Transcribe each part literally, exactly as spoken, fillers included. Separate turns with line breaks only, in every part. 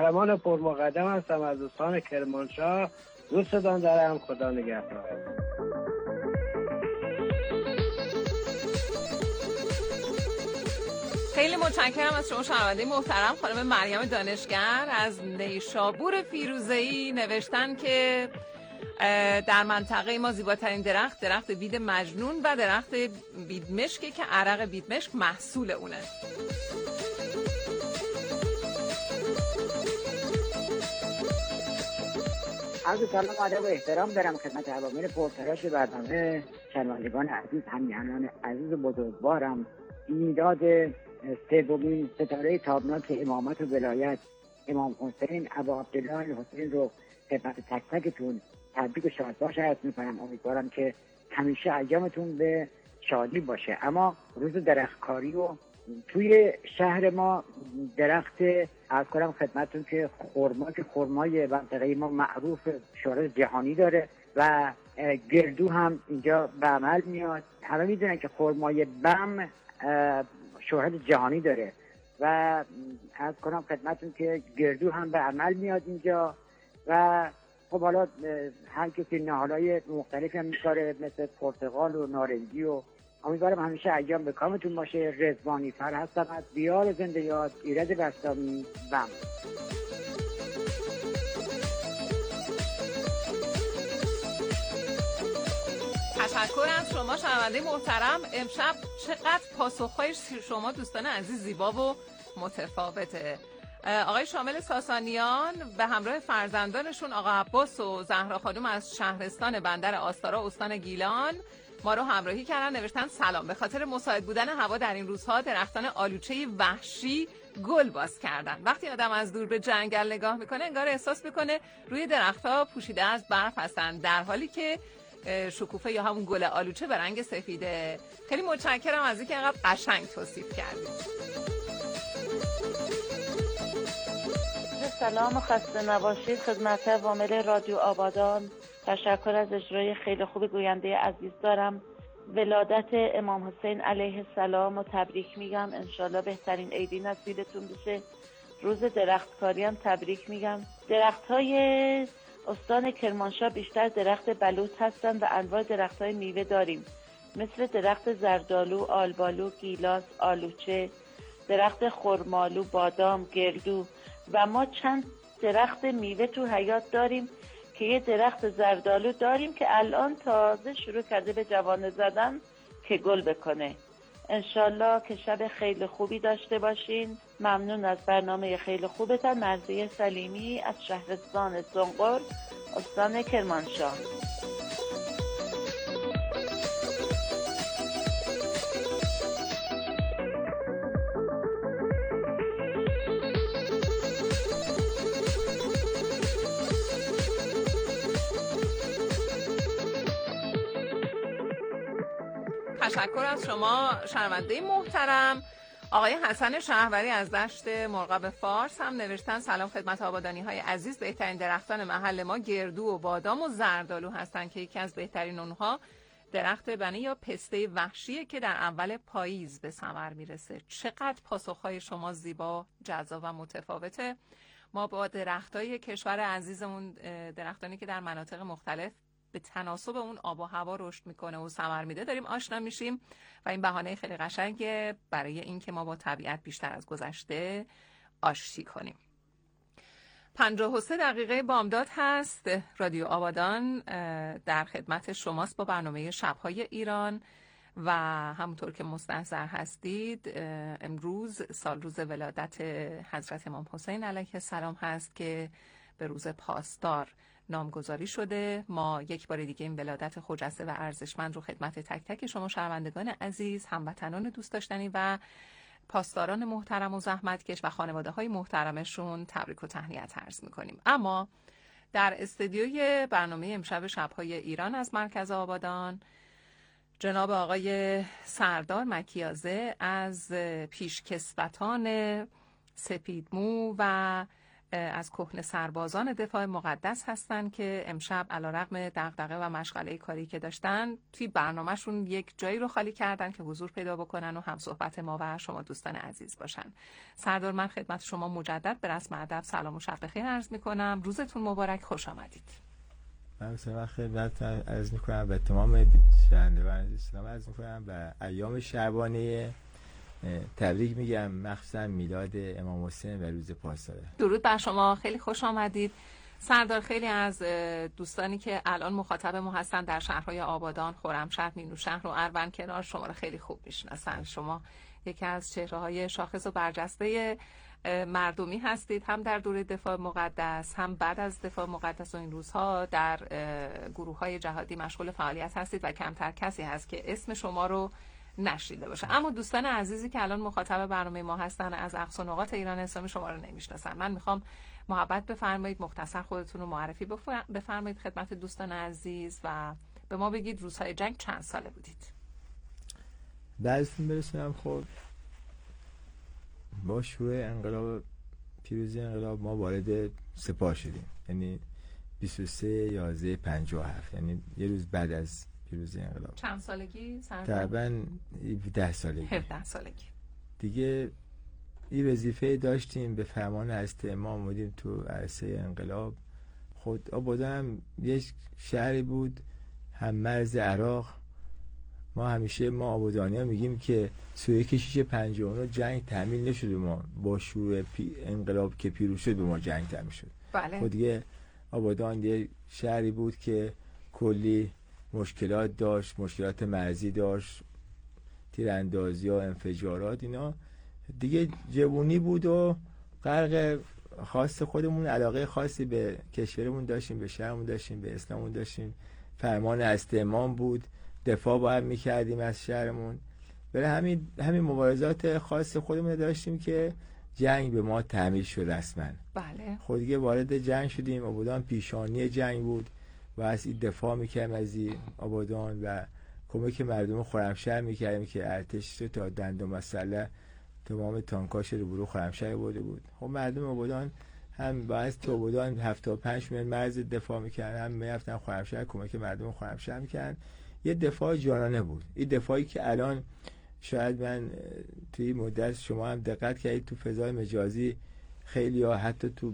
قهرمان پرمقدم هستم از استان کرمانشاه. دوستتان دارم. خدا نگهدار.
خیلی متشکرم از شما شنونده محترم. خانم مریم دانشگر از نیشابور فیروزه‌ای نوشتن که در منطقه ما زیباترین درخت درخت بید مجنون و درخت بیدمشکی که عرق بیدمشک محصول اونه.
عرض سلام و ادب و احترام دارم خدمت عوامل پرتراش برنامه، شنوندگان عزیز، همیهنان عزیز و بزرگوارم. میلاد سومین ستاره تابناک امامت و ولایت امام حسین ابا عبدالله حسین رو خدمت تک تکتون تبریک و شادباش عرض می‌کنم. امیدوارم که همیشه ایامتون به شادی باشه. اما روز درختکاری و توی شهر ما درخت عرض کنم خدمتتون که خرما که خرمای منطقه ما معروف شهرت جهانی داره و گردو هم اینجا به عمل میاد. همه میدونن که خرمای بم شهرت جهانی داره و عرض کنم خدمتتون که گردو هم به عمل میاد اینجا و خب حالا هر کسی نهالای مختلفی هم میکاره مثل پرتقال و نارنجی و امیدوارم همیشه ایام به کامتون باشه. رضوانی فر هستم از دیار زنده یاد ایرج بستامی بم.
تشکر از شما شنونده محترم. امشب چقدر پاسخهای شما دوستان عزیز زیبا و متفاوته. آقای شامل ساسانیان به همراه فرزندانشون آقا عباس و زهرا خانم از شهرستان بندر آستارا استان گیلان ما رو همراهی کردن. نوشتن سلام، به خاطر مساعد بودن هوا در این روزها درختان آلوچه وحشی گل باز کردن. وقتی آدم از دور به جنگل نگاه میکنه انگار احساس میکنه روی درختها پوشیده از برف هستن، در حالی که شکوفه یا همون گل آلوچه به رنگ سفیده. خیلی متشکرم از اینکه اینقدر قشنگ توصیف کردید.
سلام و خسته نباشید خدمت عوامل رادیو آبادان. تشکر از اجرای خیلی خوب گوینده عزیز دارم. ولادت امام حسین علیه السلام و تبریک میگم. انشالله بهترین عیدی نصیبتون بشه. روز درختکاری هم تبریک میگم. درخت‌های استان کرمانشاه بیشتر درخت بلوط هستن و انواع درخت‌های میوه داریم، مثل درخت زردالو، آلبالو، گیلاس، آلوچه، درخت خرمالو، بادام، گردو و ما چند درخت میوه تو حیاط داریم که یه درخت زردالو داریم که الان تازه شروع کرده به جوانه زدن که گل بکنه. انشالله که شب خیلی خوبی داشته باشین. ممنون از برنامه خیلی خوبتان. مرضیه سلیمی از شهرستان سنقر استان کرمانشاه.
تشکر از شما شنونده محترم. آقای حسن شهوری از دشت مرغاب فارس هم نوشتن سلام خدمت آبادانی های عزیز. بهترین درختان محل ما گردو و بادام و زردالو هستند که یکی از بهترین اونها درخت بنی یا پسته وحشیه که در اول پاییز به ثمر میرسه. چقدر پاسخهای شما زیبا، جذاب و متفاوته. ما با درختای کشور عزیزمون، درختانی که در مناطق مختلف به تناسب اون آب و هوا رشد میکنه و ثمر میده، داریم آشنا میشیم و این بهانه خیلی قشنگه برای اینکه ما با طبیعت بیشتر از گذشته آشتی کنیم. پنجاه و سه دقیقه بامداد هست. رادیو آبادان در خدمت شماست با برنامه شب‌های ایران و همونطور که مستحضر هستید امروز سال روز ولادت حضرت امام حسین علیه السلام هست که به روز پاسدار نامگذاری شده. ما یک بار دیگه این ولادت خجسته و ارزشمند رو خدمت تک تک شما شنوندگان عزیز، هموطنان دوست داشتنی و پاسداران محترم و زحمتکش و خانواده های محترمشون تبریک و تهنیت عرض میکنیم. اما در استودیوی برنامه امشب شب‌های ایران از مرکز آبادان جناب آقای سردار مکیازه از پیشکسوتان سپیدمو و از کهنه سربازان دفاع مقدس هستن که امشب علیرغم دغدغه و مشغله کاری که داشتن توی برنامهشون یک جایی رو خالی کردن که حضور پیدا بکنن و هم صحبت ما و شما دوستان عزیز باشن. سردار، من خدمت شما مجدد به رسم ادب سلام و شب بخیر عرض میکنم. روزتون مبارک، خوش آمدید.
من سلام خدمت عرض میکنم به تمام شنوندگان اسلام عرض میکنم و ایام شعبانه تبریک میگم، مخصوصا میلاد امام حسین و روز پاسداره.
درود بر شما، خیلی خوش آمدید. سردار، خیلی از دوستانی که الان مخاطب ما هستن در شهرهای آبادان، خرمشهر، مینوشهر و اروند کنار شما رو خیلی خوب میشناسن. شما یکی از چهره‌های شاخص و برجسته مردمی هستید، هم در دوره دفاع مقدس، هم بعد از دفاع مقدس و این روزها در گروه‌های جهادی مشغول فعالیت هستید و کمتر کسی هست که اسم شما رو نشیده باشه. اما دوستان عزیزی که الان مخاطب برنامه ما هستن از اقصا نقاط ایران اسلامی شما رو نمیشناسن. من میخوام محبت بفرمایید مختصر خودتون رو معرفی بفرمایید خدمت دوستان عزیز و به ما بگید روزهای جنگ چند ساله بودید.
بعضتون برسونم. خب با شروع انقلاب، پیروزی انقلاب، ما وارد سپاه شدیم، یعنی بیست و سه یازده پنجاه و هفت، یعنی یه روز بعد از پیروزی انقلاب.
چند سالگی؟
تقریبا ده سالگی.
هفده سالگی.
دیگه این وظیفه داشتیم، به فرمان حضرت امام بودیم تو عرصه انقلاب. خود آبادان یک شهری بود هم مرز عراق. ما همیشه ما آبادانی ها میگیم که سوی کشیش پنجاه و نه جنگ تحمیل نشد، ما با شروع انقلاب که پیروز شد به ما جنگ تحمیل شد.
بله.
خود دیگه آبادان یه شهری بود که کلی مشکلات داشت، مشکلات مرزی داشت، تیراندازی ها، انفجارات، اینا دیگه جوونی بود و غرق خاص خودمون، علاقه خاصی به کشورمون داشتیم، به شهرمون داشتیم، به اسلاممون داشتیم. فرمان حضرت امام بود، دفاع باید میکردیم از شهرمون. برای همین همین مبارزات خاص خودمون داشتیم که جنگ به ما تحمیل شد رسما.
بله.
خود دیگه وارد جنگ شدیم. آبادان پیشانی جنگ بود و از این دفاع میکردیم از این آبادان و کمک مردم خرمشهر میکردیم که ارتش رو تا دندون مسلح تمام تانکاش رو برو خرمشهر برده بود. خب مردم آبادان هم باعث تو آبادان هفتاد و پنج میلیون مرز دفاع میکردن، هم میرفتن خرمشهر کمک مردم خرمشهر میکردن. یه دفاع جانانه بود. این دفاعی که الان شاید من توی مدت شما هم دقت کردید تو فضای مجازی خیلی ها حتی تو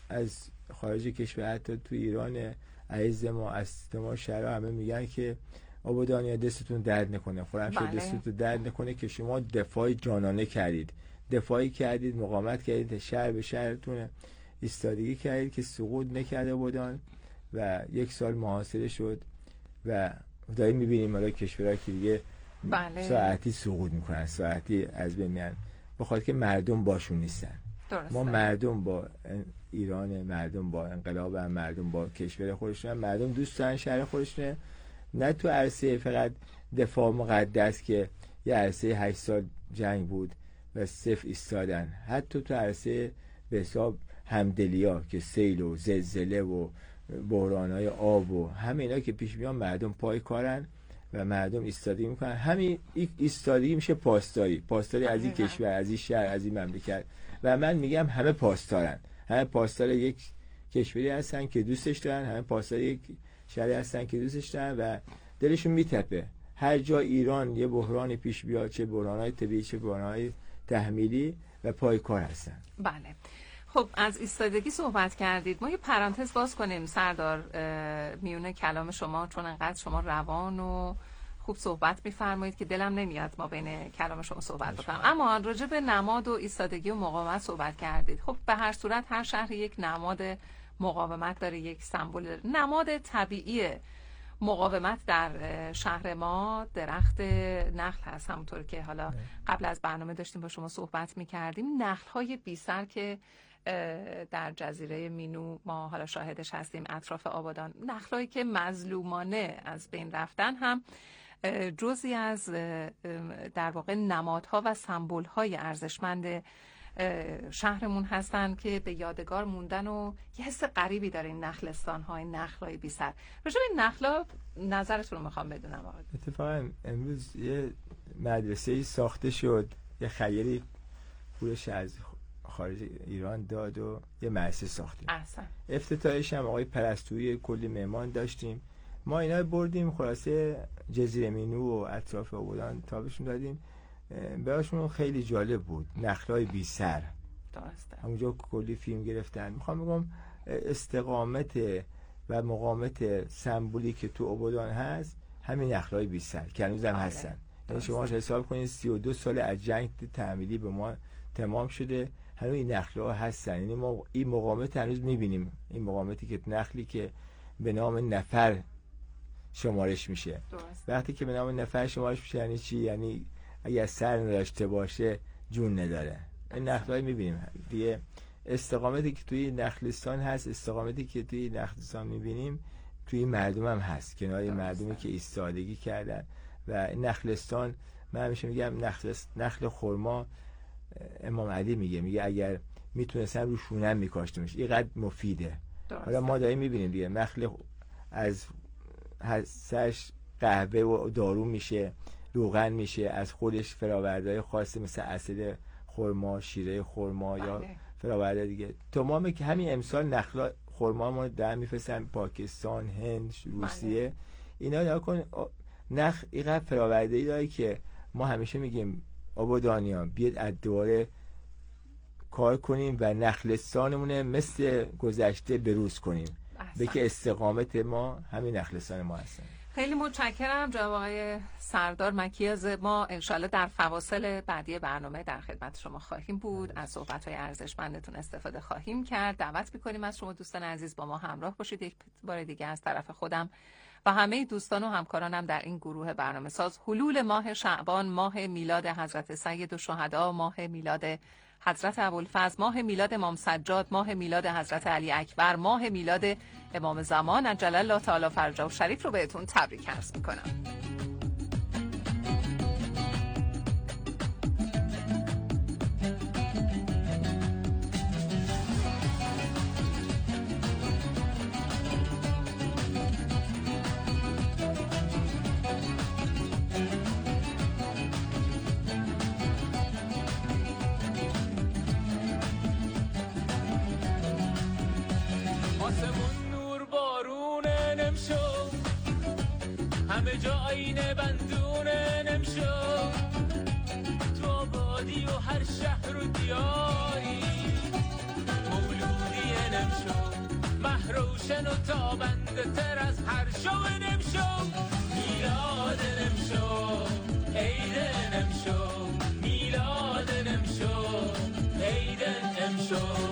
از خارج کشور، حتی تو ایران عزیز ما، از ما شهرها همه میگن که آبادانی دستتون درد نکنه، خرمشهر
بله.
دستتون درد نکنه که شما دفاع جانانه کردید، دفاعی کردید، مقاومت کردید، شهر به شهرتون ایستادگی کردید که سقوط نکرده بودن و یک سال محاصره شد و داریم میبینیم حالا کشورها که دیگه
بله.
ساعتی سقوط میکنن، ساعتی از بین میرن، بخاطر که مردم باشون نیستن.
درسته.
ما مردم با ایران، مردم با انقلاب، هم مردم با کشور خودشون، مردم دوست دارن شهر خودشونه، نه تو عرصه فقط دفاع مقدس که یه عرصه هشت سال جنگ بود و صفر ایستادن، حتی تو عرصه به حساب همدلیا که سیل و زلزله و بحران‌های آب و همه اینا که پیش میان مردم پای کارن و مردم ایستادگی میکنن. همین ایستادگی میشه پاسداری، پاسداری از این کشور، از این شهر، از این مملکت. و من میگم همه پاسدارن، همه پاسدار یک کشوری هستن که دوستش دارن، همه پاسدار یک شهری هستن که دوستش دارن و دلشون میتپه هر جا ایران یه بحرانی پیش بیاد، چه بحران‌های طبیعی چه بحران‌های تحمیلی، و پای کار هستن.
بله. خب از ایستادگی صحبت کردید. ما یه پرانتز باز کنیم سردار میونه کلام شما، چون انقدر شما روان و خوب صحبت میفرمایید که دلم نمیاد ما بین کلام شما صحبت بکنم. اما راجع به نماد و ایستادگی و مقاومت صحبت کردید. خب به هر صورت هر شهر یک نماد مقاومت داره، یک سمبل داره. نماد طبیعی مقاومت در شهر ما درخت نخل هست، همونطور که حالا قبل از برنامه داشتیم با شما صحبت میکردیم. نخل‌های بی‌سر که در جزیره مینو ما حالا شاهدش هستیم، اطراف آبادان، نخل‌هایی که مظلومانه از بین رفتن هم جزئی از در واقع نمادها و سمبول‌های ارزشمند شهرمون هستن که به یادگار موندن و یه حس غریبی داره این نخلستان‌ها، این نخل‌های بی‌سر. راجع به این نخل‌ها نظرتون رو میخوام بدونم آقا.
اتفاقا امروز یه مدرسه‌ای ساخته شد، یه خیری پولش از خارج ایران داد و یه مؤسسه ساختیم.
احسن.
افتتاحش هم آقای پرستویی کلی مهمان داشتیم. ما اینا بردیم خلاصه جزیره مینو و اطراف آبادان تابشون دادیم. براشون خیلی جالب بود. نخلای بی سر.
درسته.
همونجا کلی فیلم گرفتن. میخوام بگم استقامت و مقاومت سمبولی که تو آبادان هست همین نخلای بی سر که هنوز هم هستن. یعنی شما حساب کنید سی و دو سال از جنگ تعمیری به ما تمام شده، هنوز این نخل‌ها هستن. یعنی ما این مقاومت هنوز می‌بینیم، این مقاومتی که نخلی که به نام نفر شمارش میشه.
درست.
وقتی که به نام نفر شمارش میشه یعنی چی؟ یعنی اگر سر نداشته باشه جون نداره. این نخل‌ها می‌بینیم دیگه. استقامتی که توی نخلستان هست، استقامتی که توی نخلستان می‌بینیم توی مردم هم هست، کنار مردمی که ایستادگی کردن. و نخلستان، من همیشه میگم نخل نخل خرما، امام علی میگه میگه اگر میتونستن رو شونم میکاشتمش، اینقدر مفیده.
درست.
حالا ما داریم میبینیم دیگه نخل از هستش قهوه و دارو میشه، روغن میشه، از خودش فراوردهای خاصی مثل عسل خرما، شیره خرما یا فراورده دیگه. تمام که همین امسال نخل خرما ما در میفرستن پاکستان، هند، روسیه. اینا نگاه کن نخ اینقدر فراورده‌ای داره که ما همیشه میگیم آبادانیان بیاد از دوباره کار کنیم و نخلستانمونه مثل گذشته بروز کنیم. به که استقامت ما همین نخلستان ما هستن.
خیلی متشکرم جناب آقای سردار مکیاز. ما انشالله در فواصل بعدی برنامه در خدمت شما خواهیم بود، از صحبت‌های ارزشمندتون استفاده خواهیم کرد. دعوت می‌کنیم از شما دوستان عزیز با ما همراه باشید. یک بار دیگه از طرف خودم و همه دوستان و همکارانم در این گروه برنامه ساز، حلول ماه شعبان، ماه میلاد حضرت سید الشهدا، ماه میلاد حضرت ابوالفضل، ماه میلاد امام سجاد، ماه میلاد حضرت علی اکبر، ماه میلاد امام زمان عجل الله تعالی فرجه و شریف رو بهتون تبریک عرض میکنم.
همه جا آینه بندونه نمشو، تو آبادی و هر شهر و دیاری مولودی نمشو، محروشن و تابنده تر از هر شو نمشو، میلاد نمشو، عید نمشو، میلاد نمشو، عید نمشو.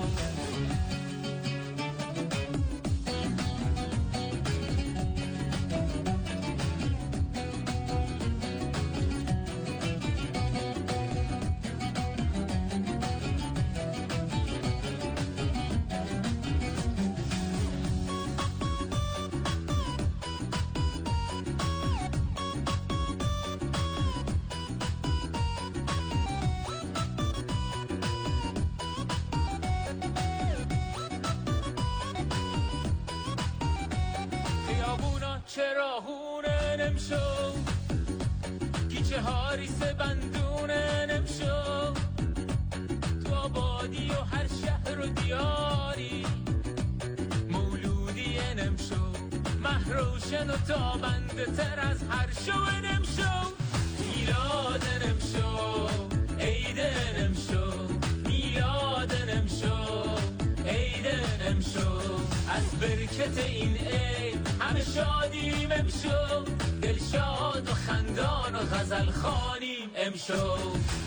چراهونه نمشو، گیچه هاریس بندونه نمشو، تو آبادی و هر شهر و دیاری مولودی نمشو، محروشن و تابنده تر از هر شو نمشو، میلاد نمشو، عید نمشو، میلاد نمشو، عید نمشو، از برکت این عید همه شادیم امشو، دل شاد و خندان و غزل خوانیم امشو.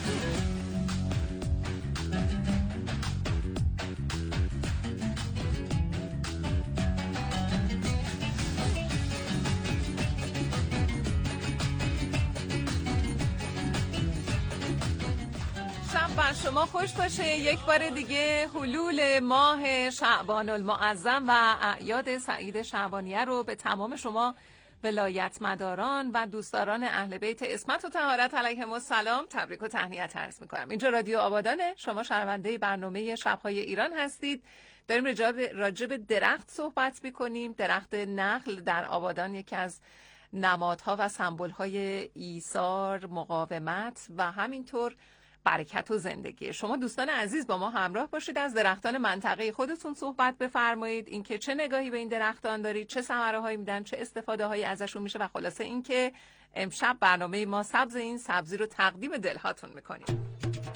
شب بر شما خوش باشه. یک بار دیگه حلول ماه شعبان المعظم و اعیاد سعید شعبانیه رو به تمام شما ولایت مداران و دوستداران اهل بیت عصمت و طهارت علیهم السلام تبریک و تهنیت عرض می‌کنم. اینجا رادیو آبادانه، شما شنونده برنامه شب‌های ایران هستید. داریم راجع به درخت صحبت می‌کنیم. درخت نخل در آبادان یکی از نمادها و سمبول‌های ایثار، مقاومت و همینطور برکت و زندگی. شما دوستان عزیز با ما همراه باشید، از درختان منطقه خودتون صحبت بفرمایید، اینکه چه نگاهی به این درختان دارید، چه ثمره‌هایی میدن، چه استفاده‌هایی ازشون میشه و خلاصه اینکه امشب برنامه ما سبز این سبزی رو تقدیم دلهاتون میکنیم.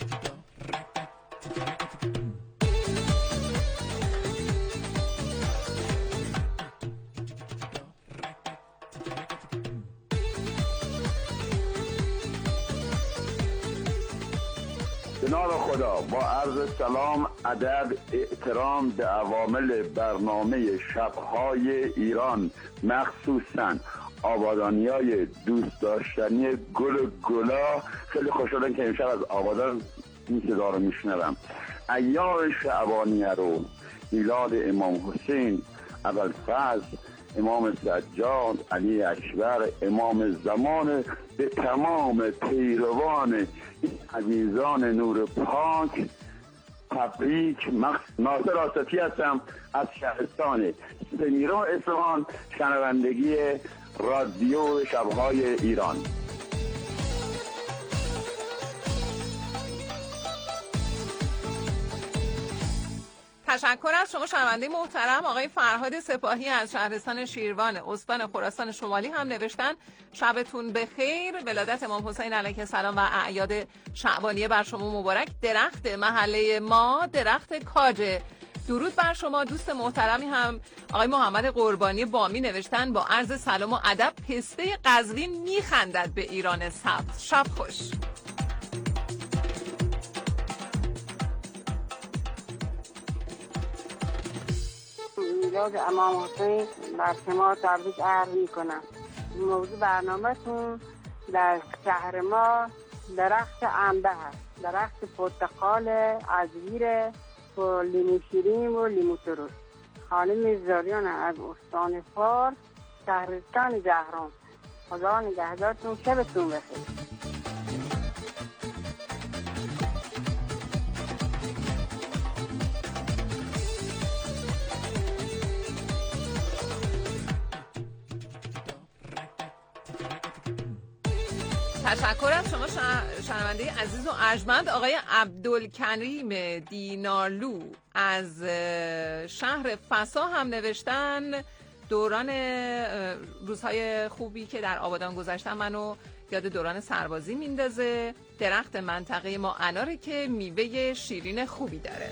جناب خدا، با عرض سلام، ادب، احترام به عوامل برنامه شبهای ایران، مخصوصاً آبادانیای دوست داشتنی گل و گلا. خیلی خوشحالم که امشب از آبادان این صدا رو میشنوم. ایام شعبانیه رو میلاد امام حسین، ابوالفضل، امام سجاد، علی اکبر، امام زمان، به تمام پیروان عزیزان نور پاک تبریک. ناصر آسفی هستم از شهرستان سمیرا اصفهان، شنوندگی رادیو شبهای ایران.
تشکر از شما شنونده محترم. آقای فرهاد سپاهی از شهرستان شیروان استان خراسان شمالی هم نوشتن شبتون بخیر، ولادت امام حسین علیه السلام و اعیاد شعبانیه بر شما مبارک. درخت محله ما درخت کاجه. درود بر شما. دوست محترمی هم آقای محمد قربانی بامی نوشتن با عرض سلام و ادب، پسته قزوین میخندد به ایران سبز. شب خوش.
میلاد امام حسین بر شما تبریک عرض میکنم. موضوع برنامه‌تون در شهر ما درخت انبه هست، درخت پرتقال، عزویر و لیمو شیرین و لیمو ترش. خانم زاریان از استان فارس، شهرستان جهرم. خدا نگهدارتون، شبتون بخیر.
تشکر از شما شنونده عزیز و ارجمند. آقای عبدالکریم دینارلو از شهر فسا هم نوشتن دوران روزهای خوبی که در آبادان گذشتن منو یاد دوران سربازی میندازه. درخت منطقه ما اناره که میوه شیرین خوبی داره.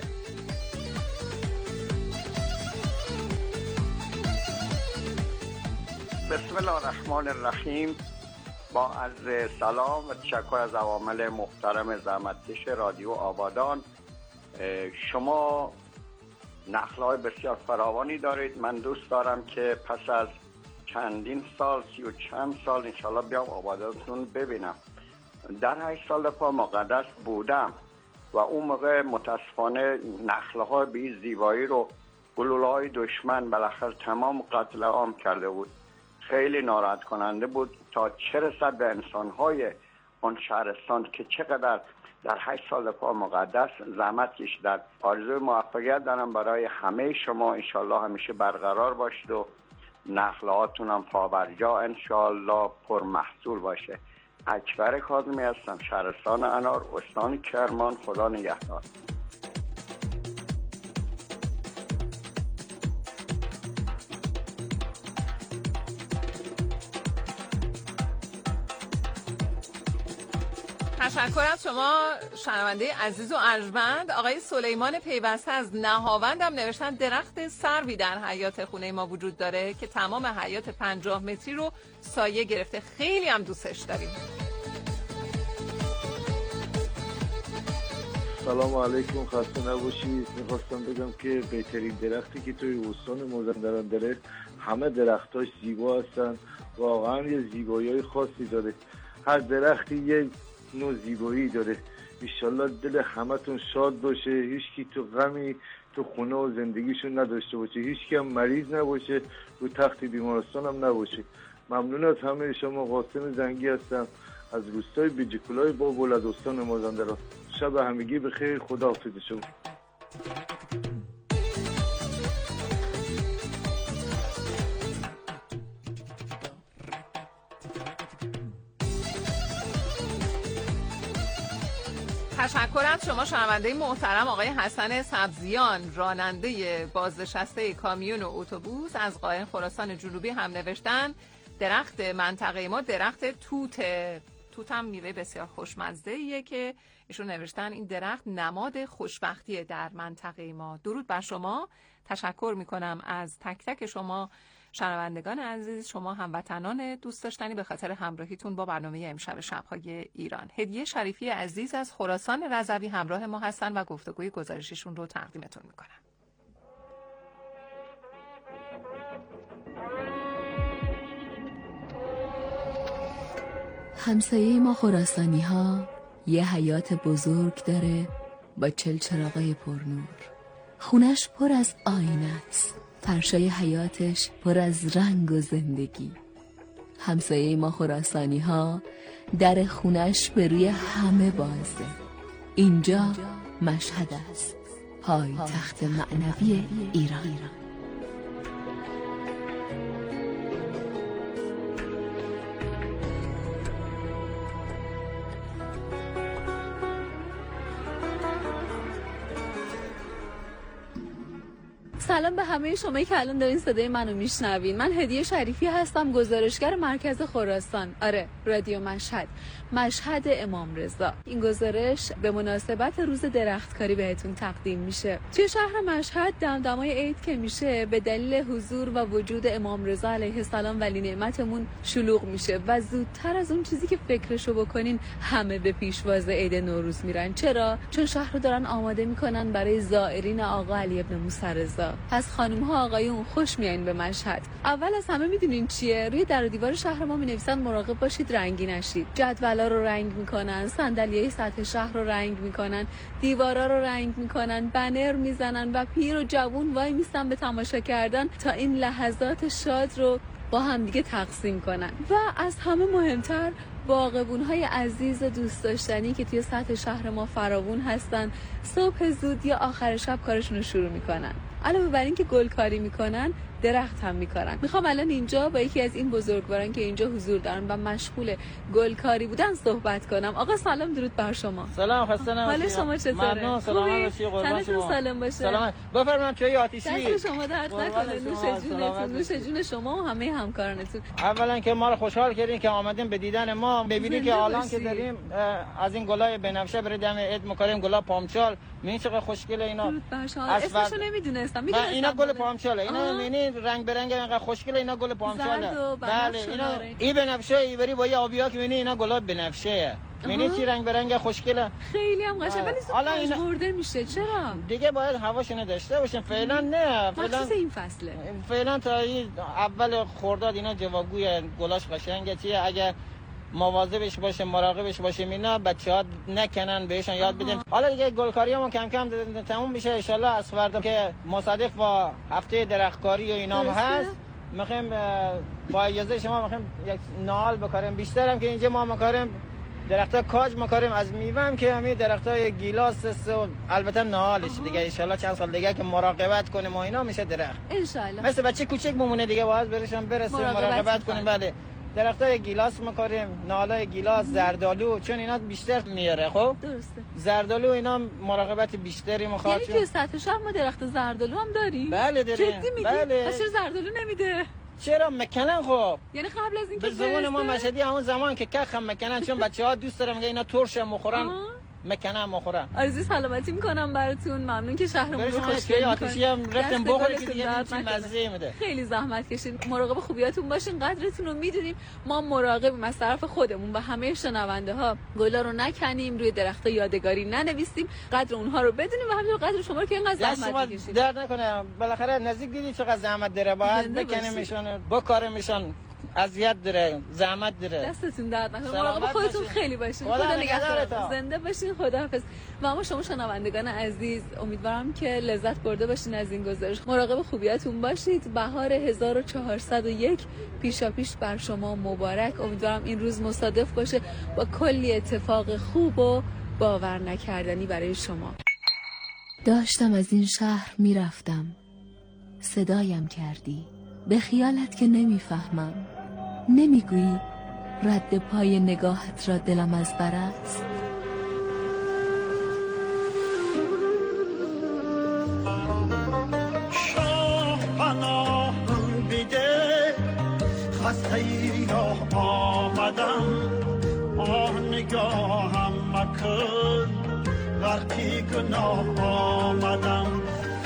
بسم الله الرحمن الرحیم. با عرض سلام و تشکر از عوامل محترم زحمتکش رادیو آبادان. شما نخل‌های بسیار فراوانی دارید. من دوست دارم که پس از چندین سال، سی و چند سال انشالله بیام آبادانتون ببینم. در هشت سال پا مقدس بودم و اون موقع متاسفانه نخل‌های بی زیبایی رو گلوله‌های دشمن بالاخره تمام قتل عام کرده بود. خیلی ناراحت کننده بود تا چه رسد به انسان‌های اون شهرستان که چقدر در هشت سال پا مقدس زحمت کشیدن. آرزوی موفقیت دارم برای همه شما، انشالله همیشه برقرار باشید و نخلهاتون هم پابرجا انشالله پر محصول باشه. اکبر کاظمی هستم، شهرستان انار، استان کرمان. خدا نگهدار.
تشکر از شما شنونده عزیز و ارجمند. آقای سلیمان پیوسته از نهاوند هم نوشتن درخت سروی در حیاط خونه ما وجود داره که تمام حیاط پنجاه متری رو سایه گرفته. خیلی هم دوستش داریم.
سلام علیکم، خسته نباشید. میخواستم بگم که بهترین درختی که توی استان مازندران داره، همه درختاش زیبا هستن، واقعا یه زیبایی خاصی داره. هر درختی یه نوع زیبایی داره. انشالله دل همتون شاد باشه، هیچ کی تو غمی تو خونه و زندگیشون نداشته باشه، هیچ کی هم مریض نباشه، رو تخت بیمارستان هم نباشه. ممنون از همه شما. قاسم زنگی هستم از روستای بیجکولای با بلدستان مازندران. شب همگی بخیر. خداحافظ شما.
تشکر از شما شنونده محترم آقای حسن سبزیان، راننده بازنشسته کامیون و اتوبوس از قائن خراسان جنوبی. هم نوشتن درخت منطقه ما درخت توت. توت هم میوه بسیار خوشمزه‌ایه که ایشون نوشتن این درخت نماد خوشبختیه در منطقه ما. درود بر شما. تشکر میکنم از تک تک شما شنوندگان عزیز، شما هموطنان دوست داشتنی، به خاطر همراهیتون با برنامه امشب شب‌های ایران. هدیه شریفی عزیز از خراسان رضوی همراه ما هستن و گفتگوی گزارششون رو تقدیمتون میکنن.
همسایه ما خراسانی ها یه حیات بزرگ داره با چل چراغای پرنور. خونش پر از آینه است، فرشای حیاتش پر از رنگ و زندگی. همسایه ما خراسانی ها در خونش به روی همه بازه. اینجا مشهد است، پای تخت معنوی ایران. سلام به همه شما که الان دارین صدای منو میشنوین. من هدیه شریفی هستم، گزارشگر مرکز خراسان. آره، رادیو مشهد، مشهد امام رضا. این گزارش به مناسبت روز درختکاری بهتون تقدیم میشه. توی شهر مشهد دمدمای عید که میشه به دلیل حضور و وجود امام رضا علیه السلام ولی نعمتمون شلوغ میشه و زودتر از اون چیزی که فکرشو بکنین همه به پیشواز عید نوروز میرن. چرا؟ چون شهر رو دارن آماده میکنن برای زائرین آقا علی ابن موسی رضا. پس خانم ها آقایون خوش میایین به مشهد. اول از همه میدونین چیه؟ روی در و دیوار شهر ما مینویسن مراقب باشید رنگی نشید. جدولا رو رنگ میکنن، صندلیای سطح شهر رو رنگ میکنن، دیوارا رو رنگ میکنن، بنر میزنن و پیر و جوون وای میستن به تماشا کردن تا این لحظات شاد رو با هم دیگه تقسیم کنن. و از همه مهمتر باغبون‌های عزیز دوست داشتنی که توی سطح شهر ما فراوون هستن، صبح زود یا آخر شب کارشون رو شروع میکنن. علاوه بر این که گلکاری میکنن، درخت هم میکارن. میخوام الان اینجا با یکی از این بزرگواران که اینجا حضور دارن و مشغول گلکاری بودن صحبت کنم. آقا سلام، درود بر شما.
سلام، خسته نباشید.
حال شما چطوره؟
ممنون، سلام باشی، قربان شما.
سلام باشه.
سلام. بفرمایید چای آتیشی.
دست شما درد نکنه. نوش جونتون، نوش جون شما و همه همکارانتون.
اولا که ما رو خوشحال کردین که آمدین به دیدن ما. ببینید که الان که داریم از این گلای بنفشه برای دم عید می‌کنیم، گلا پامچال. ببین چقدر خوشگله اینا.
درود بر شما. اسمشو نمیدونستم.
میدونستم اینا گل پامچاله. اینا ببینید رنگ برنگ اینقدر خوشگله. اینا گل پامچاله. بله، اینا این بنفشه ایبری با یه آبیا که ببینید اینا گلاب بنفشه. ببینید چی رنگ برنگ خوشگله.
خیلی هم قشنگه. ولی
حالا این
مرده میشه. چرا؟
دیگه باید هواشونو داشته باشیم. فعلا نه،
فعلا این فصله.
فعلا تا اول خرداد اینا جوابگوی گلاش قشنگه. چیه اگه مواظبش باشه، مراقبش باشه، اینا بچه‌ها نکنن، بهشون یاد بدیم. حالا دیگه گلکاریامون کم کم تموم میشه ان شاءالله. از فردا که مصادف با هفته درختکاری و اینا هست، میخوایم با اجازه شما میخوایم یک نال بکاریم. بیشترم که اینجا ما میکاریم درختای کاج میکاریم، از میوه هم که همین درختای گیلاس و البته نالش دیگه ان شاءالله چند سال دیگه که مراقبت کنیم و اینا میشه درخت
ان شاءالله.
مثل بچه کوچک بمونه دیگه، باز برشم برسه مراقبت, مراقبت کنیم. بله، درختای گیلاس میکاریم، نالای گیلاس، زردالو، چون اینا بیشتر میاره. خب
درسته،
زردالو اینا مراقبت بیشتری میخواد.
یعنی توی سطح شهر ما درخت زردالو هم داریم؟
بله داریم.
جدی میگی؟
بله.
چرا زردالو نمیده؟
چرا مکنن؟ خب
یعنی قبل از اینکه
به زبان ما مشهدی همون زمان که کخ هم مکنن، چون بچه‌ها دوست دارن میگن اینا ترش میخورن، مکنن میخورن.
آرزوی سلامتی میکنم براتون. ممنون که شهرمون رو خوشگل
آتیشی هم رفتم بخورید که دیگه چی مزه میده.
خیلی زحمت کشید. مراقب خوبیاتون باشین، قدرتون رو میدونیم. ما مراقبیم از طرف خودمون و همه شنونده ها. گلا رو نکنیم، روی درخت یادگاری ننویسیم، قدر اونها رو بدونیم و همینطور قدر شما رو که اینقدر زحمت کشید.
درد نکنه، بالاخره نزدیک دیدی چقدر زحمت داره، باید بکنیمشون، بکارمشون. اذیت داره، زحمت داره.
دستتون درد نکنه. مراقب خودتون خیلی باشین. خدا نگهدارتون. زنده باشین. خداحافظ. و اما شما شنوندگان عزیز، امیدوارم که لذت برده باشین از این گزارش. مراقب خوبیاتون باشید. بهار هزار و چهارصد و یک پیشاپیش بر شما مبارک. امیدوارم این روز مصادف باشه با کلی اتفاق خوب و باور نکردنی برای شما. داشتم از این شهر میرفتم، صدایم کردی، به خیالت که نمیفهمم، نمیگویی رد پای نگاهت را دلم از بر است.
از خیلی راه آمدم آه نگاهم مکن غرقی گناه آمدم.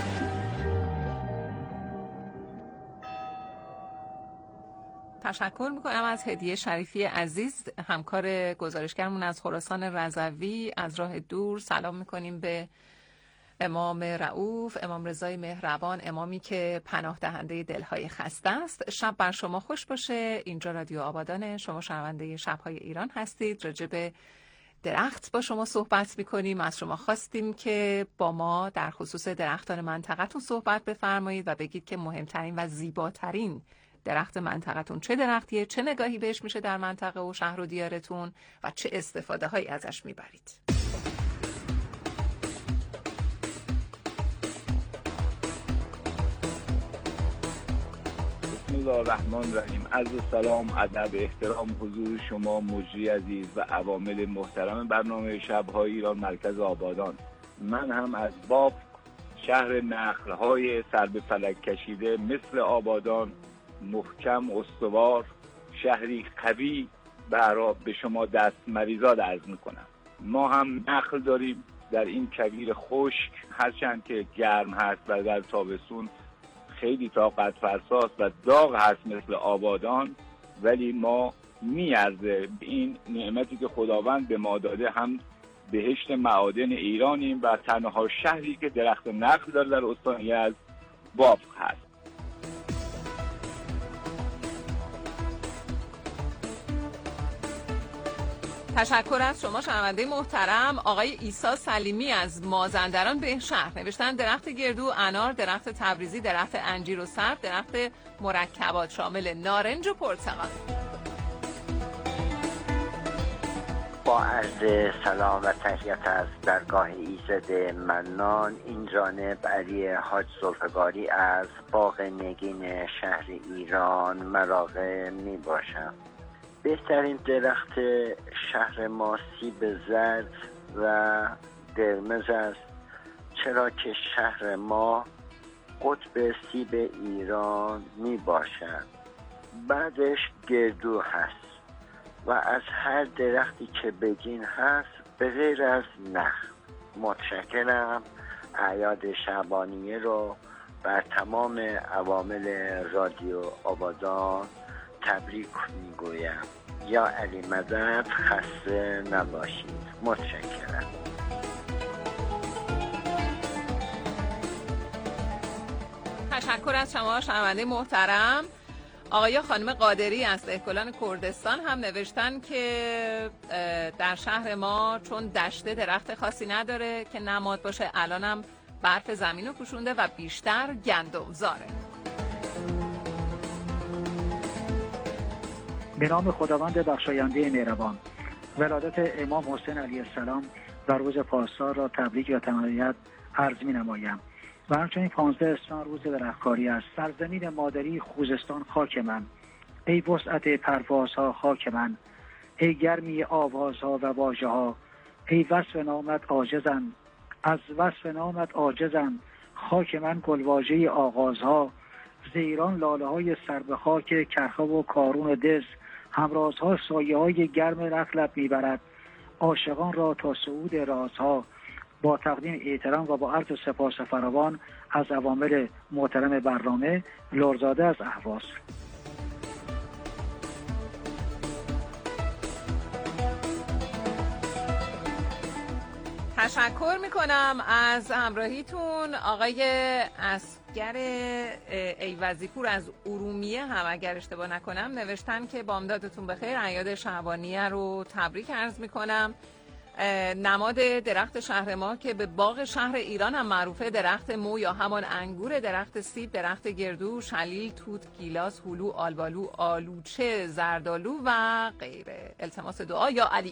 تشکر میکنم از هدیه شریفی عزیز، همکار گزارشگرمون از خراسان رضوی. از راه دور سلام میکنیم به امام رؤوف، امام رضای مهربان، امامی که پناه دهنده دلهای خسته است. شب بر شما خوش باشه. اینجا رادیو آبادان، شما شنونده شبهای ایران هستید. راجع به درخت با شما صحبت میکنیم. از شما خواستیم که با ما در خصوص درختان منطقتون صحبت بفرمایید و بگید که مهمترین و زیباترین درخت منطقتون چه درختیه، چه نگاهی بهش میشه در منطقه و شهر و دیارتون و چه استفاده هایی ازش میبرید.
بسم الله الرحمن الرحیم. عرض سلام، ادب، احترام حضور شما مجری عزیز و عوامل محترم برنامه شب‌های ایران مرکز آبادان. من هم از باب شهر نخل‌های سر به فلک کشیده مثل آبادان، محکم استوار، شهری قوی برای به شما دست مریزاد عرض میکنم. ما هم نخل داریم در این کویر خشک، هرچند که گرم هست و در تابستون خیلی طاقت فرساست و داغ هست مثل آبادان، ولی ما میارزه این نعمتی که خداوند به ما داده. هم بهشت معادن ایرانیم و تنها شهری که درخت نخل داره در استان یزد باب هست.
تشکر از شما شنونده محترم. آقای عیسی سلیمی از مازندران به شهر نوشتن درخت گردو، انار، درخت تبریزی، درخت انجیر و سرب، درخت مرکبات شامل نارنج و پرتقال.
با عرض سلام و تحیت از درگاه ایزد منان، این جانب علی حاج زلفقاری از باغ نگین شهر ایران مراغه می باشم. بهترین درخت شهر ما سیب زرد و قرمز است، چرا که شهر ما قطب سیب ایران می باشد. بعدش گردو هست و از هر درختی که بگین هست به غیر از نخل. متشکرم. اعیاد شعبانیه رو بر تمام عوامل رادیو آبادان تبریک میگویم. یا علی مدد، خسته نباشید. متشکرم.
تشکر از شما شنونده محترم. آقای خانم قادری از دهقان کردستان هم نوشتن که در شهر ما چون دشته درخت خاصی نداره که نماد باشه، الانم برف زمین رو پوشونده و بیشتر گندم زاره.
به نام خداوند بخشاینده مهربان، ولادت امام حسین علیه السلام و روز پاسدار را تبریک و تمنیت عرض می نمایم و همچنین پانزده اسفند روز درختکاری است. سرزمین مادری خوزستان خاک من، ای وسعت پروازها خاک من، ای گرمی آوازها و واژه ها، ای وصف نامت عاجزم، از وصف نامت عاجزم، خاک من گلواژه آغازها، زیران لاله های سر به خاک کرخه و کارون دز، همرازها سایه های گرم رخلت میبرد عاشقان را تا صعود رازها. با تقدیم احترام و با عرض سپاس فراوان از عوامل محترم برنامه، لرزاده از اهواز.
تشکر میکنم از همراهیتون. آقای اسگر ایوزی پور از ارومیه هم اگر اشتباه نکنم نوشتن که بامدادتون بخیر، اعیاد شعبانیه رو تبریک عرض میکنم. نماد درخت شهر ما که به باغ شهر ایران هم معروفه، درخت مو یا همان انگور، درخت سیب، درخت گردو، شلیل، توت، گیلاس، هلو، آلبالو، آلوچه، زردالو و غیره. التماس دعا یا علی.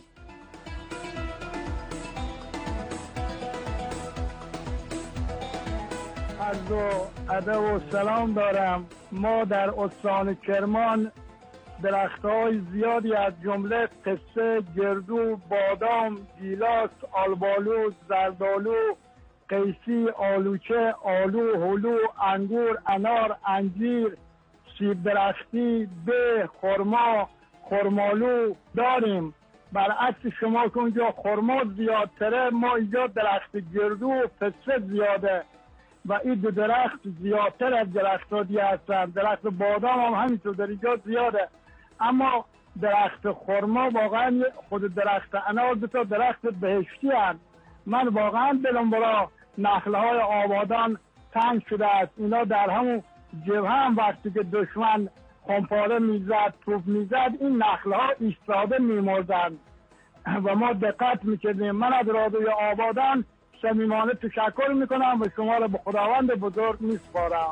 عرض و ادب و سلام دارم. ما در استان کرمان درخت‌های زیادی از جمله قصه، گردو، بادام، گیلاس، آلبالو، زردالو، قیسی، آلوچه، آلو، هلو، انگور، انار، انجیر، سیب درختی، به خرما، خرمالو داریم. برعکس شما که اونجا خرما زیادتره، ما اینجا درخت گردو و پسته زیاده و این دو درخت زیادتر از درخت ها دیگه هستن. درخت بادام هم همینطور در اینجا زیاده، اما درخت خرما واقعا خود درخت انار دو تا درخت بهشتی هست. من واقعا دلم برا نخله های آبادان تنگ شده است. اینا در همون جبهه هم وقتی که دشمن خمپاره میزد، توپ میزد، این نخله ها ایستاده میمردن و ما دقت میکردیم. من از رادیوی آبادان صمیمانه تشکر میکنم و شما را به خداوند بزرگ میسپارم.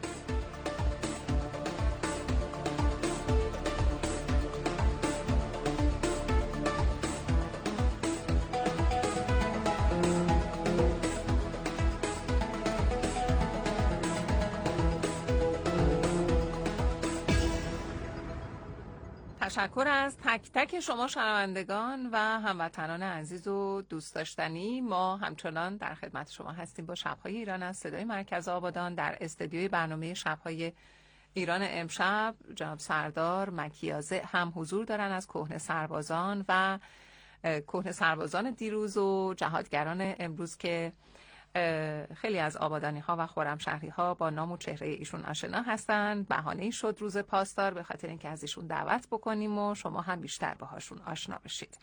تشکر از تک تک شما شنوندگان و هموطنان عزیز و دوست داشتنی. ما همچنان در خدمت شما هستیم با شب‌های ایران از صدای مرکز آبادان. در استودیوی برنامه شب‌های ایران امشب جناب سردار مکیازه هم حضور دارن از کهنه سربازان و کهنه سربازان دیروز و جهادگران امروز که خیلی از آبادانی ها و خرمشهری ها با نام و چهره ایشون آشنا هستند. بهانه‌ای شد روز پاسدار به خاطر اینکه از ایشون دعوت بکنیم و شما هم بیشتر باهاشون آشنا بشید.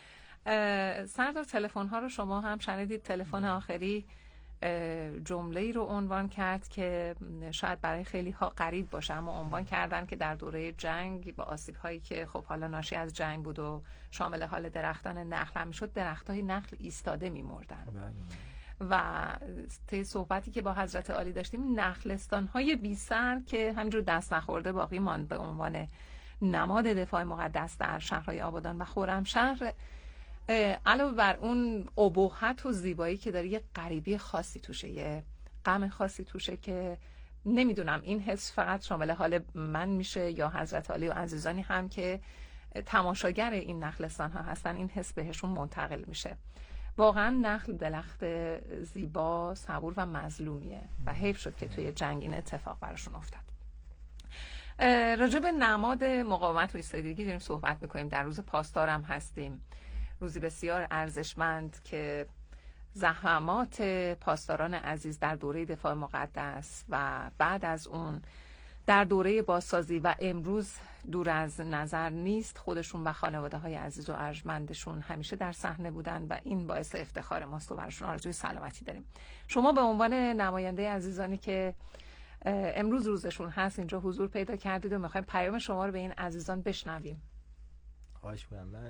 سردار تلفن ها رو شما هم شنیدید. تلفن آخری جمله‌ای رو عنوان کرد که شاید برای خیلی ها غریب باشه، اما عنوان کردن که در دوره جنگ با آسیب هایی که خب حالا ناشی از جنگ بود و شامل حال درختان نخل هم شد، درختای نخل ایستاده می‌مردن. و طی صحبتی که با حضرت عالی داشتیم، نخلستان های بی سر که همینجور دست نخورده باقی ماند به عنوان نماد دفاع مقدس در شهرهای آبادان و خرمشهر، علاوه بر اون ابهت و زیبایی که داره، یه غریبی خاصی توشه، یه غم خاصی توشه که نمیدونم این حس فقط شامل حال من میشه یا حضرت عالی و عزیزانی هم که تماشاگر این نخلستان ها هستن این حس بهشون منتقل میشه. واقعا نخل درخت زیبا، صبور و مظلومیه و حیف شد که توی جنگ این اتفاق براشون افتاد. راجع به نماد مقاومت و ایستادگی داریم صحبت میکنیم. در روز پاسدار هم هستیم، روزی بسیار ارزشمند که زحمات پاسداران عزیز در دوره دفاع مقدس و بعد از اون در دوره بازسازی و امروز دور از نظر نیست. خودشون و خانواده های عزیز و ارجمندشون همیشه در صحنه بودن و این باعث افتخار ماست و براشون آرزوی سلامتی داریم. شما به عنوان نماینده عزیزانی که امروز روزشون هست اینجا حضور پیدا کردید و میخوایم پیام شما رو به این عزیزان بشنویم.
خواهش می‌کنم. من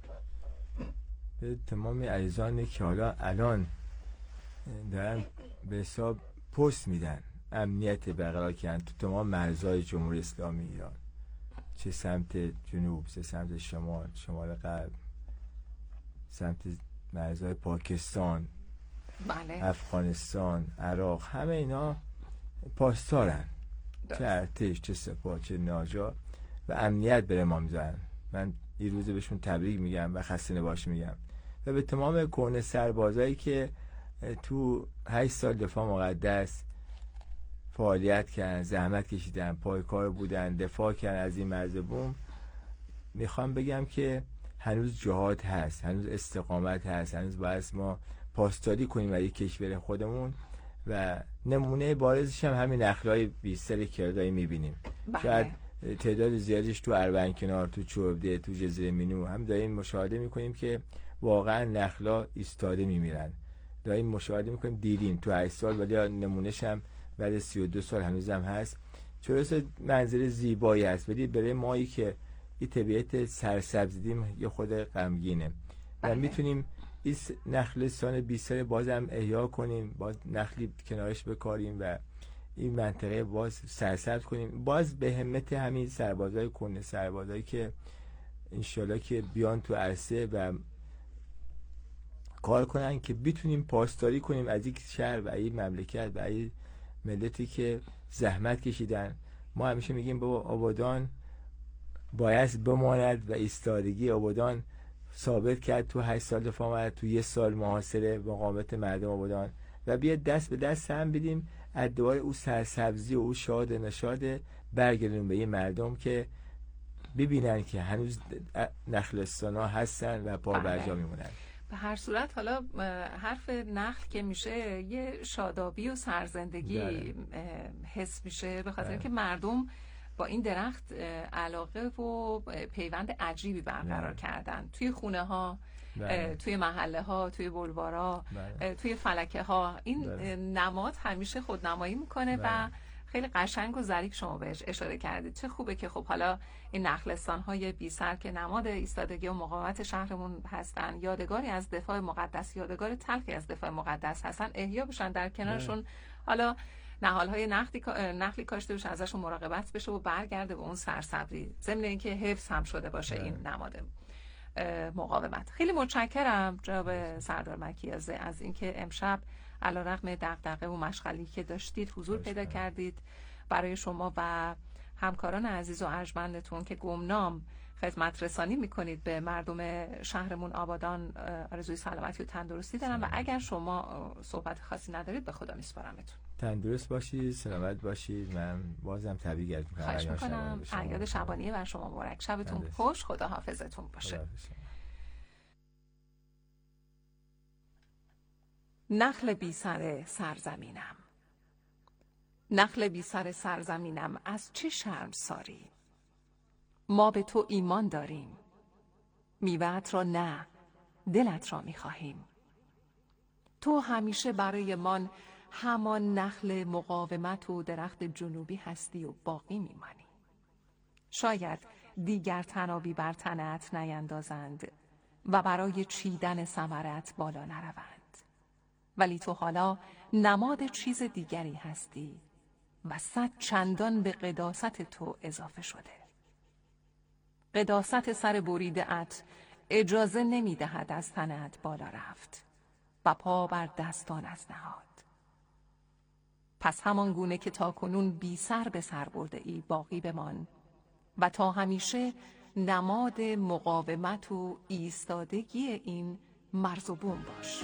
به تمام عزیزانی که حالا الان دارن به حساب پست میدن امنیت برقرار کردن تو تمام مرزهای جمهوری اسلامی ایران، چه سمت جنوب، چه سمت شمال، شمال غرب، سمت مرزهای پاکستان،
بله.
افغانستان، عراق، همه اینا پاسدارن، چه ارتش، چه سپاه، چه ناجا و امنیت بر ما میذارن. من این روزه بهشون تبریک میگم و خسته نباش میگم و به تمام کهنه سربازایی که تو هشت سال دفاع مقدس فعالیت کردن، زحمت کشیدن، پایکار بودن، دفاع کردن از این مرز بوم، میخوام بگم که هنوز جهاد هست، هنوز استقامت هست، هنوز باید ما پاسداری کنیم برای کشور خودمون و نمونه بارزش هم همین نخلای بیشتر کردایی میبینیم. شاید تعداد زیادش تو اروند کنار، تو چوبده، تو جزیره مینو هم داریم مشاهده میکنیم که واقعا نخلا ایستاده میمیرن. داریم مشاهده میکنیم، دیدیم تو هشت سال، ولی نمونهش هم بعد سی و دو سال هنوزم هست. چرا منظر زیبایی هست، ولی برای مایی که این طبیعت سرسبز دیدیم یه خود غمگینه و میتونیم این نخلستان بیسر بازم احیا کنیم، باز نخلی کنارش بکاریم و این منطقه باز سرسبز کنیم، باز به همت همین سربازای کنه، سربازایی که انشالله که بیان تو عرصه و کار کنن که بتونیم پاسداری کنیم از این شهر و این مملکت و این ملتی که زحمت کشیدن. ما همیشه میگیم بابا آبادان باید بماند و ایستادگی آبادان ثابت کرد تو هشت سال دفاع، تو یه سال محاصره مقاومت مردم آبادان و بیا دست به دست هم بدیم ادوار او سرسبزی و او شاد نشاد برگردون به این مردم که ببینن که هنوز نخلستان ها هستن و پا برجا میمونن.
به هر صورت حالا حرف نخل که میشه یه شادابی و سرزندگی حس میشه، به خاطر که مردم با این درخت علاقه و پیوند عجیبی برقرار کردن توی خونه ها، توی محله ها، توی بلوارا، توی فلکه ها. این نماد همیشه خودنمایی میکنه و خیلی قشنگ و ظریف شما بهش اشاره کردید. چه خوبه که خب حالا این نخلستان های بی سر که نماد ایستادگی و مقاومت شهرمون هستن، یادگاری از دفاع مقدس، یادگار تلخی از دفاع مقدس هستن، احیا بشن، در کنارشون حالا نهال‌های نخلی نخلی کاشته بشه، ازشون مراقبت بشه و برگرده به اون سرسبزی، ضمن اینکه حفظ هم شده باشه این نماد مقاومت. خیلی متشکرم جناب سردار مکیازه از اینکه امشب علیرغم دغدغه و مشغلی که داشتید حضور پیدا کردید. برای شما و همکاران عزیز و ارجمندتون که گمنام خدمت رسانی میکنید به مردم شهرمون آبادان آرزوی سلامتی و تندرستی دارم و اگر شما صحبت خاصی ندارید به خدا میسپارمتون.
تندرست باشید، سلامت باشید. من بازم تبریک میکنم.
خواهش میکنم. اعیاد شبانیه بر شما مبارک. شبتون خوش. خدا حافظتون باشه. نخل بی سر سرزمینم، نخل بی سر سرزمینم، از چه شرمساری؟ ما به تو ایمان داریم، میوه‌ات را نه، دلت را میخواهیم. تو همیشه برای من همان نخل مقاومت و درخت جنوبی هستی و باقی میمانی. شاید دیگر تنابی بر تنت نیندازند و برای چیدن ثمرت بالا نروند، ولی تو حالا نماد چیز دیگری هستی و صد چندان به قداست تو اضافه شده. قداست سر بریده ات اجازه نمی دهد از تنت بالا رفت و پا بر دستان از نهاد. پس همان گونه که تا کنون بی سر به سر برده ای باقی بمان و تا همیشه نماد مقاومت و ایستادگی این مرز و بوم باش.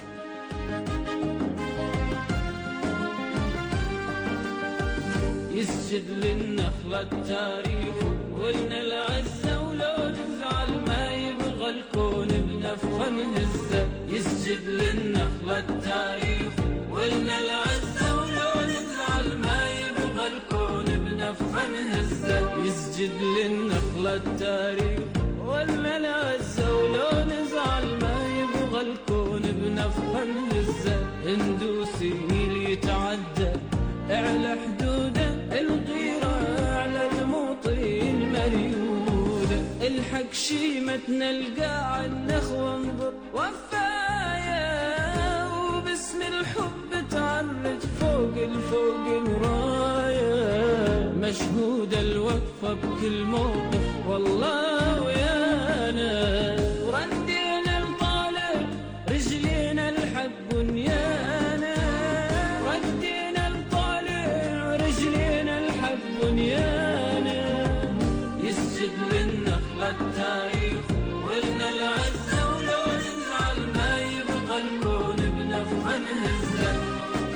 يسجد للنخلة التاريخ ولنا العزة ولو نزعل ما يبغى الكون بنفخة نهزة. يسجد للنخلة التاريخ ولنا العزة ولو نزعل ما يبغى الكون بنفخة نهزة. يسجد للنخلة التاريخ ولنا العزة ولو نزعل ما يبغى الكون بنفخة نهزة. هندوسي اللي يتعدى اعلى حدوده، الغيرة على الموطي المريودة، الحق شيمتنا القاع النخوة انظر وفايا، وباسم الحب تعرج فوق الفوق مرايا، مشهودة الوقفة بكل موقف والله ويانا، وردينا الطالب رجلينا الحق بنيانا، ردينا الطالع رجلينا الحق بنيانا. يسجد للنخلة التاريخ ولنا العزة ولو نزعل ما يبغى الكون بنفخة نهزة.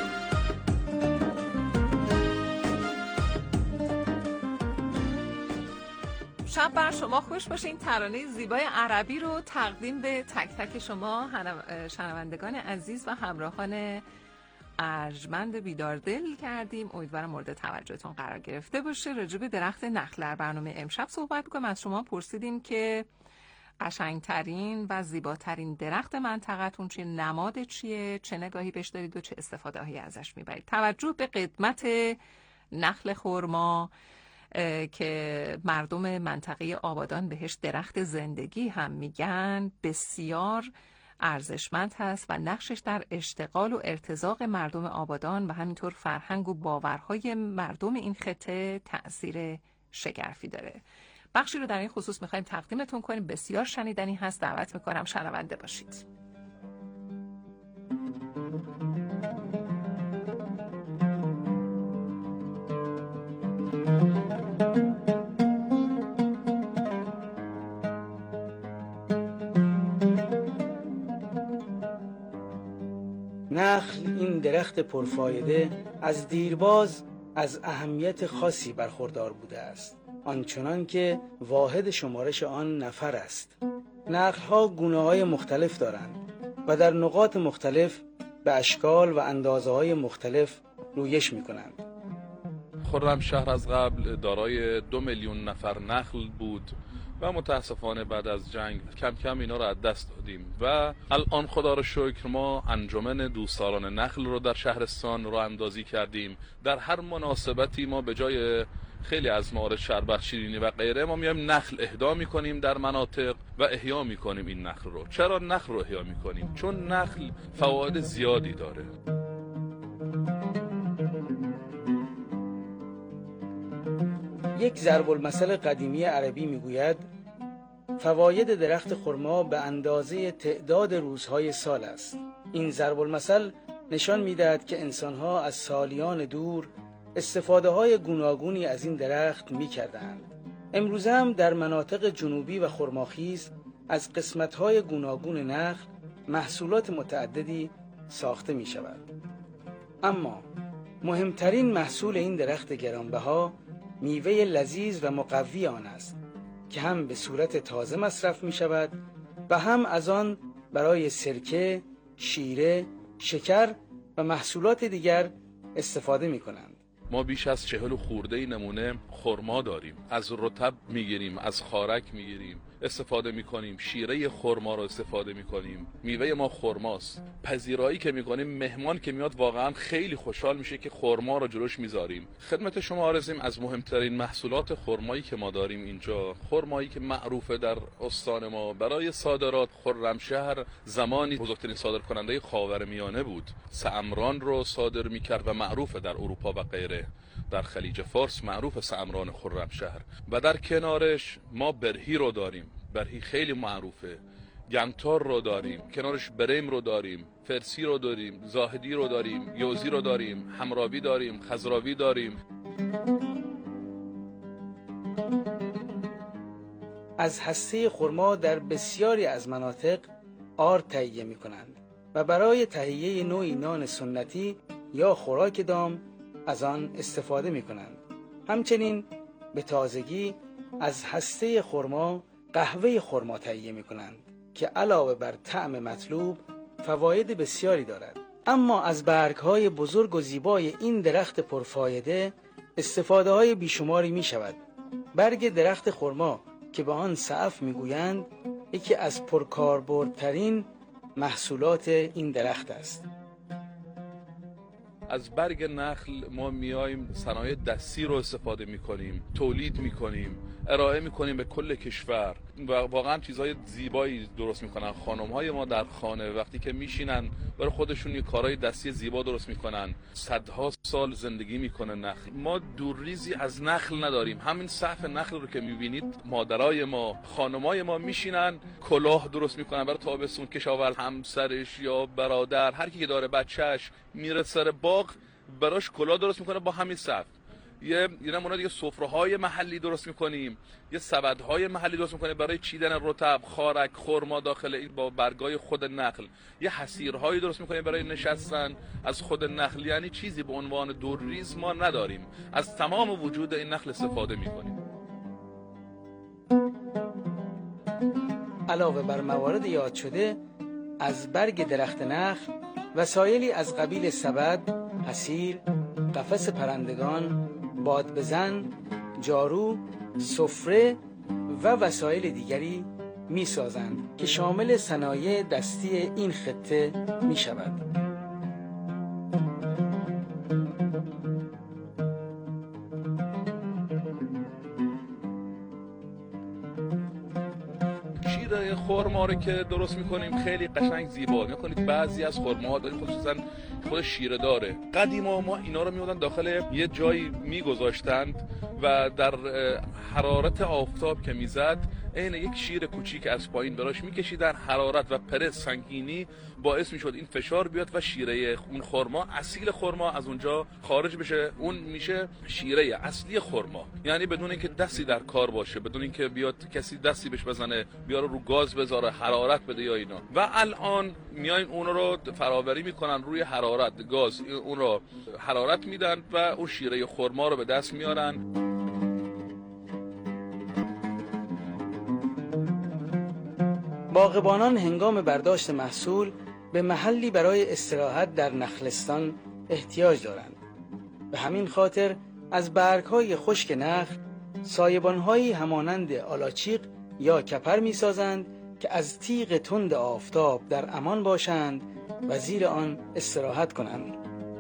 شب بر شما خوش باشه. این ترانه زیبای عربی رو تقدیم به تک تک شما شنوندگان عزیز و همراهان ارجمند بیداردل کردیم. امیدوارم مورد توجهتون قرار گرفته باشه. راجع به درخت نخل در برنامه امشب صحبت می‌کنیم. از شما پرسیدیم که قشنگترین و زیباترین درخت منطقه‌تون چیه، نماد چیه، چه نگاهی بهش دارید و چه استفاده‌هایی ازش می‌برید. توجه به قدمت نخل خرما که مردم منطقه آبادان بهش درخت زندگی هم میگن بسیار ارزشمند هست و نقشش در اشتغال و ارتزاق مردم آبادان و همینطور فرهنگ و باورهای مردم این خطه تأثیر شگرفی داره. بخشی رو در این خصوص میخوایم تقدیمتون کنیم، بسیار شنیدنی هست. دعوت میکنم شنونده باشید.
نخل این درخت پرفایده از دیرباز از اهمیت خاصی برخوردار بوده است، آنچنان که واحد شمارش آن نفر است. نخل‌ها گونه‌های مختلف دارند و در نقاط مختلف به اشکال و اندازه‌های مختلف رویش می‌کنند.
خرمشهر از قبل دارای دو میلیون نفر نخل بود و متاسفانه بعد از جنگ کم کم اینا رو از دست دادیم و الان خدا رو شکر ما انجمن دوستداران نخل رو در شهرستان راه اندازی کردیم. در هر مناسبتی ما به جای خیلی از موارد شربت، شیرینی و غیره ما میایم نخل اهدا میکنیم در مناطق و احیا میکنیم این نخل رو. چرا نخل رو احیا میکنیم؟ چون نخل فواید زیادی داره.
یک ضرب المثل قدیمی عربی میگوید فواید درخت خرما به اندازه تعداد روزهای سال است. این ضرب المثل نشان میدهد که انسانها از سالیان دور استفاده های گوناگونی از این درخت میکردند. امروز هم در مناطق جنوبی و خرماخیز از قسمت های گوناگون نخل محصولات متعددی ساخته می شود. اما مهمترین محصول این درخت گرانبها میوه لذیذ و مقوی آن است که هم به صورت تازه مصرف می شود و هم از آن برای سرکه، شیره، شکر و محصولات دیگر استفاده می کنند.
ما بیش از چهل و خورده نمونه خرما داریم. از رطب میگیریم، از خارک میگیریم، استفاده میکنیم. شیره خرما رو استفاده میکنیم. میوه ما خرماست. پذیرایی که میکنیم، مهمان که میاد واقعا خیلی خوشحال میشه که خرما رو جلوش میذاریم. خدمت شما عرضیم از مهمترین محصولات خرمایی که ما داریم اینجا، خرمایی که معروفه در استان ما برای صادرات. خرمشهر زمانی بزرگترین صادرکننده خاورمیانه بود. سعمران رو صادر میکرد و معروفه در اروپا و غیره. در خلیج فارس معروف سعمران خرمشهر و در کنارش ما برهی رو داریم. برهی خیلی معروفه. گنتار رو داریم، کنارش بریم رو داریم، فرسی رو داریم، زاهدی رو داریم، یوزی رو داریم، حمراوی داریم، خضراوی داریم.
از هسته خرما در بسیاری از مناطق آرد تهیه می کنند و برای تهیه نوعی نان سنتی یا خوراک دام از آن استفاده می کنند. همچنین به تازگی از هسته خرما قهوه خرما تهیه می کنند که علاوه بر طعم مطلوب فواید بسیاری دارد. اما از برگ‌های بزرگ و زیبای این درخت پرفایده استفاده های بیشماری می شود. برگ درخت خرما که به آن سعف می گویند یکی از پرکاربردترین محصولات این درخت است.
از برگ نخل ما میایم صنایع دستی رو استفاده میکنیم، تولید میکنیم، ارائه میکنیم به کل کشور و واقعا چیزهای زیبایی درست میکنن. خانمهای ما در خانه وقتی که میشینن برای خودشون یه کارهای دستی زیبا درست میکنن. صدها سال زندگی میکنه نخل. ما دورریزی از نخل نداریم. همین صف نخل رو که میبینید مادرای ما، خانمای ما میشینن کلاه درست میکنن برای تابستون. کشاورز همسرش یا برادر هر کی که داره بچهش میره سر باغ براش کلاه درست میکنه با همین صف. یه یه نمونه دیگه سفره‌های محلی درست می‌کنیم، یه سبدهای محلی درست می‌کنیم برای چیدن رطب، خارک، خرما داخل این با برگای خود نخل. یه حصیرهایی درست می‌کنیم برای نشستن از خود نخل. یعنی چیزی به عنوان دورریز ما نداریم. از تمام وجود این نخل استفاده می‌کنیم.
علاوه بر موارد یاد شده، از برگ درخت نخل وسایلی از قبیل سبد، حصیر، قفس پرندگان، باد بزن، جارو، سفره و وسایل دیگری می سازند که شامل صنایع دستی این خطه می شود.
شیر خرما رو که درست میکنیم خیلی قشنگ زیبا میکنید. بعضی از خرماها داریم خصوصا خود شیره داره. قدیما ما اینا رو میوردن داخل یه جایی میگذاشتند و در حرارت آفتاب که میزد عین یک شیر کوچیک از پایین براش میکشیدن، حرارت و پرس سنگینی باعث میشد این فشار بیاد و شیره اون خرما، اصیل خرما از اونجا خارج بشه. اون میشه شیره اصلی خرما، یعنی بدون اینکه دستی در کار باشه، بدون اینکه بیاد کسی دستی بهش بزنه، بیاره رو گاز بذاره، حرارت بده یا اینا. و الان میاین اون رو فراوری میکنن روی حرارت گاز، اون رو حرارت میدن و اون شیره خرما رو به دست میارن.
باغبانان هنگام برداشت محصول به محلی برای استراحت در نخلستان احتیاج دارند. به همین خاطر از برگ‌های خشک نخل سایبان‌هایی همانند آلاچیق یا کپر می‌سازند که از تیغ تند آفتاب در امان باشند و زیر آن استراحت کنند.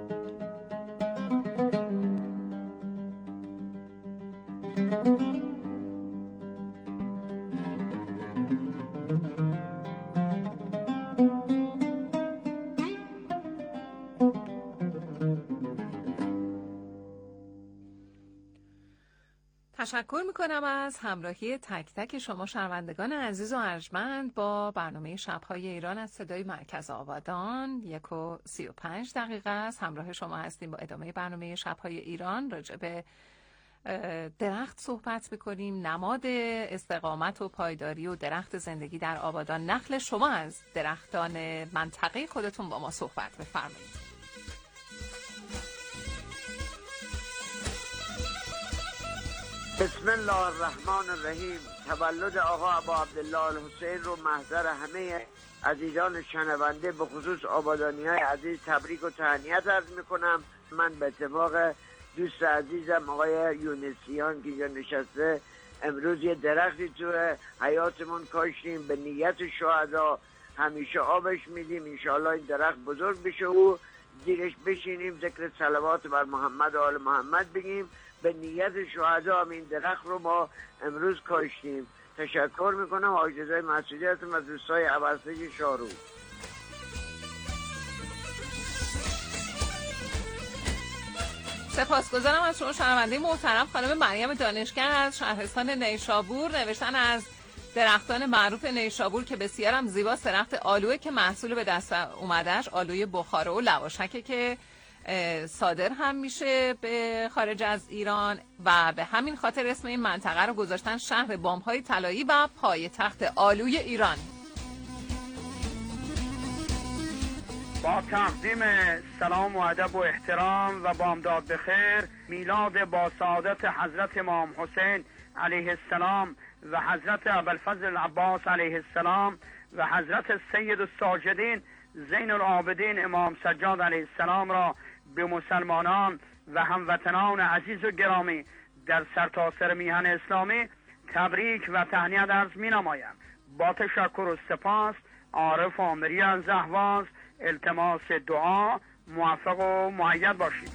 تشکر میکنم از همراهی تک تک شما شنوندگان عزیز و ارجمند با برنامه شب‌های ایران از صدای مرکز آبادان. یک و سی و پنج دقیقه است. همراه شما هستیم با ادامه برنامه شب‌های ایران. راجع به درخت صحبت میکنیم، نماد استقامت و پایداری و درخت زندگی در آبادان. نخل شما از درختان منطقه خودتون با ما صحبت بفرمایید.
بسم الله الرحمن الرحیم. تولد آقا ابا عبدالله الحسین رو محضر همه عزیزان شنونده به خصوص آبادانی های عزیز تبریک و تهنیت عرض میکنم. من به اتفاق دوست عزیزم آقای یونسیان که اینجا نشسته امروز یه درختی تو حیاتمون کاشتیم به نیت شهدا، همیشه آبش میدیم، انشاءالله این درخت بزرگ بشه و زیرش بشینیم ذکر صلوات بر محمد و آل محمد بگیم. به نیت شهدا هم این درخت رو ما امروز کاشتیم. تشکر میکنم. آجزای مسئولیتم از دوستای عبرسه شارو.
سپاسگزارم از شما شنونده محترم. خانم مریم دانشگر از شهرستان نیشابور نوشتن از درختان معروف نیشابور که بسیارم زیباست درخت آلوه که محصول به دست اومدهش آلوی بخاره و لواشکه که صادر هم میشه به خارج از ایران و به همین خاطر اسم این منطقه رو گذاشتن شهر بام‌های طلایی و پایتخت آلوی ایران.
با تقدیم سلام و ادب و احترام و بامداد بخیر، میلاد با سعادت حضرت امام حسین علیه السلام و حضرت ابوالفضل العباس علیه السلام و حضرت سید الساجدین زین العابدین امام سجاد علیه السلام را به مسلمانان و هموطنان عزیز و گرامی در سرتاسر میهن اسلامی تبریک و تهنیت عرض می نمایم. با تشکر و سپاس عارف آمری از اهواز التماس دعا، موفق و مؤید باشید.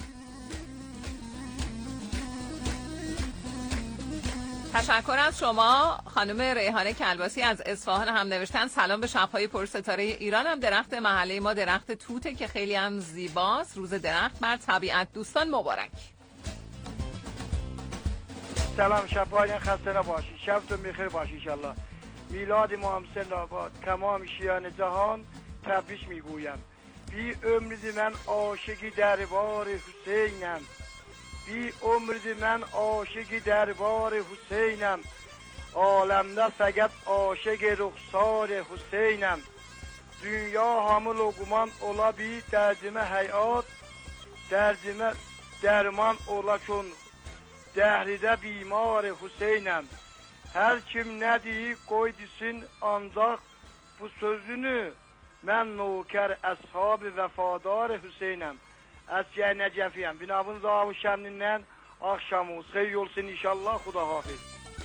تشکر از شما. خانم ریحانه کلباسی از اصفهان هم نوشتن سلام به شب‌های پرستاره ایران. هم درخت محله ما درخت توته که خیلی هم زیباست. روز درخت بر طبیعت دوستان مبارک.
سلام، شب‌های خسته نباشید، شبتون بخیر باشه انشالله. میلاد امام حسین با تمام شیعان جهان تبریک میگویم. بی عمرید من عاشقی دربار حسینم، بی عمرید من عاشقی دربار حسینم، عالمده فقط عاشق رخسار حسینم. dünya hamıl o guman ola bir derdime hayat, derdime derman ola çon, dəhride bimar Hüseynem. Her kim ne deyip koy desin ancak bu sözünü ben nokar ashab-ı vefadar Hüseynem. Əsgər Nəcəfiyəm. Binavın zavu şəmnindən akşamımız xeyir olsun inşallah. Xuda hafiz.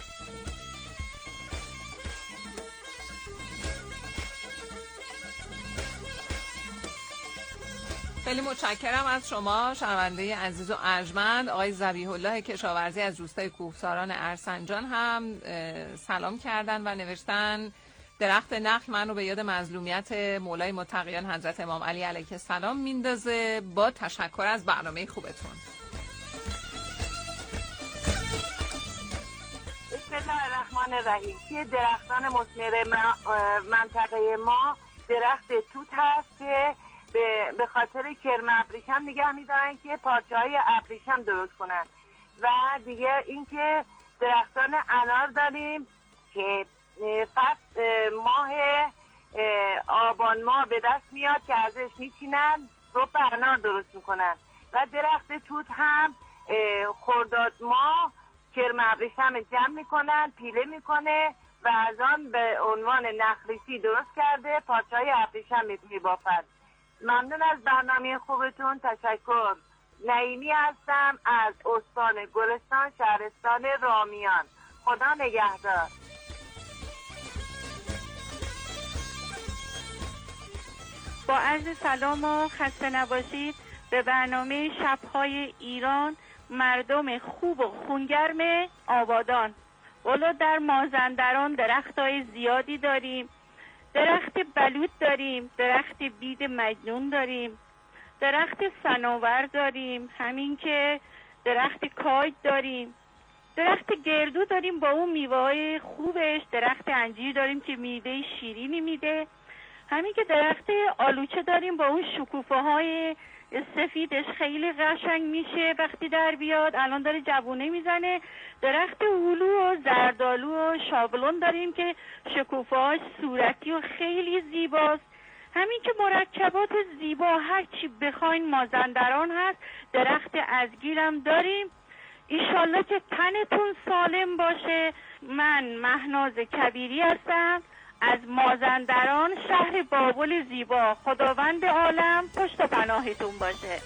خیلی متشکرم از شما شنونده عزیز و ارجمند. آقای ذبیح الله کشاورزی از روستای کوهساران ارسنجان هم سلام کردن و نوشتن درخت نخل من رو به یاد مظلومیت مولای متقیان حضرت امام علی علیه السلام میندازه. با تشکر از برنامه خوبتون.
بسم الله الرحمن الرحمن الرحیم. که درختان مثمر منطقه ما درخت توت هست که به خاطر کرم ابریشم نگه میدارن که پارچه های ابریشم درست کنن. و دیگه اینکه درختان انار داریم که فصل ماه آبان ماه به دست میاد که ازش میچینن رب انار درست میکنن. و درخت توت هم خرداد ماه کرم ابریشم جمع میکنن، پیله میکنه و از آن به عنوان نخلیسی درست کرده پارچه های ابریشم میبافد. ممنون از برنامه خوبتون، تشکر. نعیمی هستم از استان گلستان، شهرستان رامیان. خدا نگهدار.
با عرض سلام و خسته نباشید به برنامه شب‌های ایران، مردم خوب و خونگرم آبادان. والا در مازندران درخت‌های زیادی داریم. درخت بلوط داریم، درخت بید مجنون داریم، درخت صنوبر داریم، همین که درخت کاج داریم، درخت گردو داریم با اون میوه‌های خوبش، درخت انجیر داریم که میوه شیرینی میده، همین که درخت آلوچه داریم با اون شکوفه‌های سفیدش خیلی قشنگ میشه وقتی در بیاد، الان داره جوونه میزنه. درخت هلو و زردالو و شابلون داریم که شکوفه‌هاش صورتی و خیلی زیباست. همین که مرکبات زیبا هر چی بخواین مازندران هست. درخت ازگیرم داریم. ایشالله که تنتون سالم باشه. من مهناز کبیری هستم از مازندران، شهر بابل زیبا. خداوند عالم پشت و پناهتون باشه.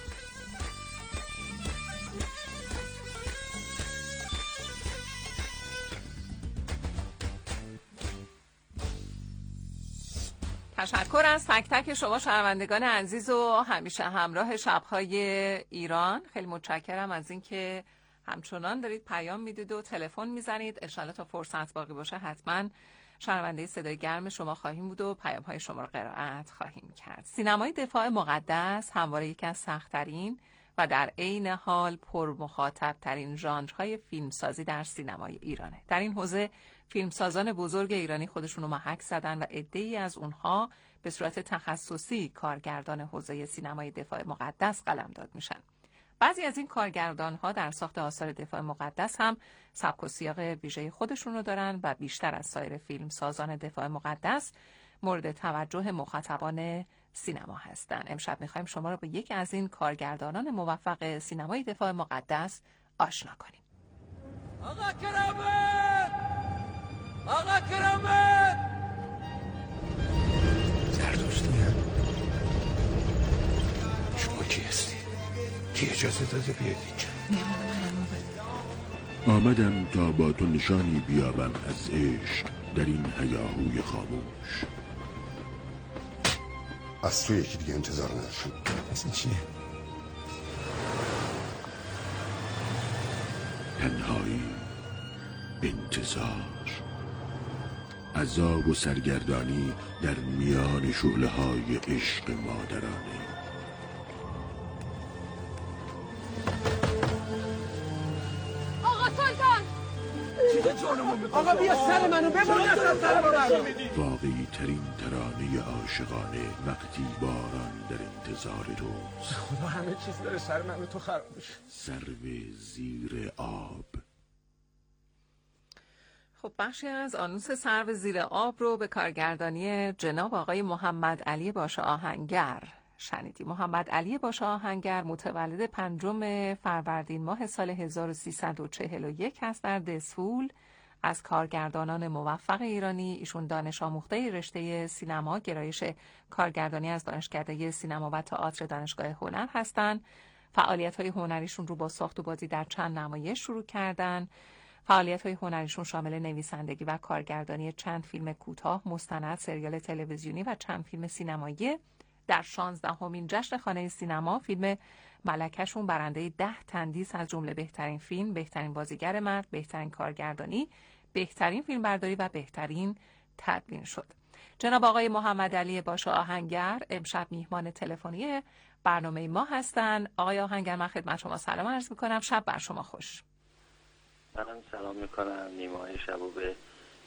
تشکر از تک تک شما شنوندگان عزیز و همیشه همراه شب‌های ایران. خیلی متشکرم از اینکه همچنان دارید پیام میدید و تلفن میزنید. ان شاءالله تا فرصت باقی باشه حتما شنونده صدای گرم شما خواهیم بود و پیام‌های شما رو قرائت خواهیم کرد. سینمای دفاع مقدس همواره یکی از سخت‌ترین و در عین حال پر مخاطب ترین ژانرهای فیلمسازی در سینمای ایرانه. در این حوزه فیلمسازان بزرگ ایرانی خودشون رو محک زدن و عده‌ای از اونها به صورت تخصصی کارگردان حوزه سینمای دفاع مقدس قلمداد میشن. بعضی از این کارگردان‌ها در ساخت آثار دفاع مقدس هم سبک و سیاق ویژه خودشون رو دارن و بیشتر از سایر فیلمسازان دفاع مقدس مورد توجه مخاطبان سینما هستن. امشب می‌خوایم شما رو با یکی از این کارگردانان موفق سینمای دفاع مقدس آشنا کنیم.
آقا کرامت! آقا کرامت!
زردشتیه. شما کی هستی؟ کی اجازه داده بیاد اینجا؟
آمدم تا با تو نشانی بیابم از عشق در این هیاهوی خاموش.
از تو یکی دیگه انتظار نداشتم. اصلا چیه؟
تنهایی، انتظار، عذاب و سرگردانی در میان شعله‌های عشق مادرانه.
آقا سلطان! آقا بیا سر منو ببر از سر منو.
واقعی ترین ترانه عاشقانه وقتی باران در انتظار توست.
خدا همه چیز داره سر منو تو خراب بشه.
سرو زیر آب.
خب بخشی از آنونس سرو زیر آب رو به کارگردانی جناب آقای محمد علی باشه آهنگر شنیدی. محمد علی باشه آهنگر متولد پنجم فروردین ماه سال هزار و سیصد و چهل و یک هست در دسفول. از کارگردانان موفق ایرانی، ایشون دانش آموخته رشته سینما، گرایش کارگردانی از دانشکده سینما و تئاتر دانشگاه هنر هستند. فعالیت‌های هنریشون رو با ساخت و بازی در چند نمایش شروع کردن. فعالیت‌های هنریشون شامل نویسندگی و کارگردانی چند فیلم کوتاه، مستند، سریال تلویزیونی و چند فیلم سینمایی. در شانزدهمین جشن خانه سینما فیلم ملکه‌شون برنده ده تندیس از جمله بهترین فیلم، بهترین بازیگر مرد، بهترین کارگردانی، بهترین فیلمبرداری و بهترین تدوین شد. جناب آقای محمد علی باشه آهنگر امشب میهمان تلفنی برنامه ما هستن. آقای آهنگر من خدمت شما سلام عرض میکنم. شب بر شما خوش.
منم سلام میکنم. نیمای شب و به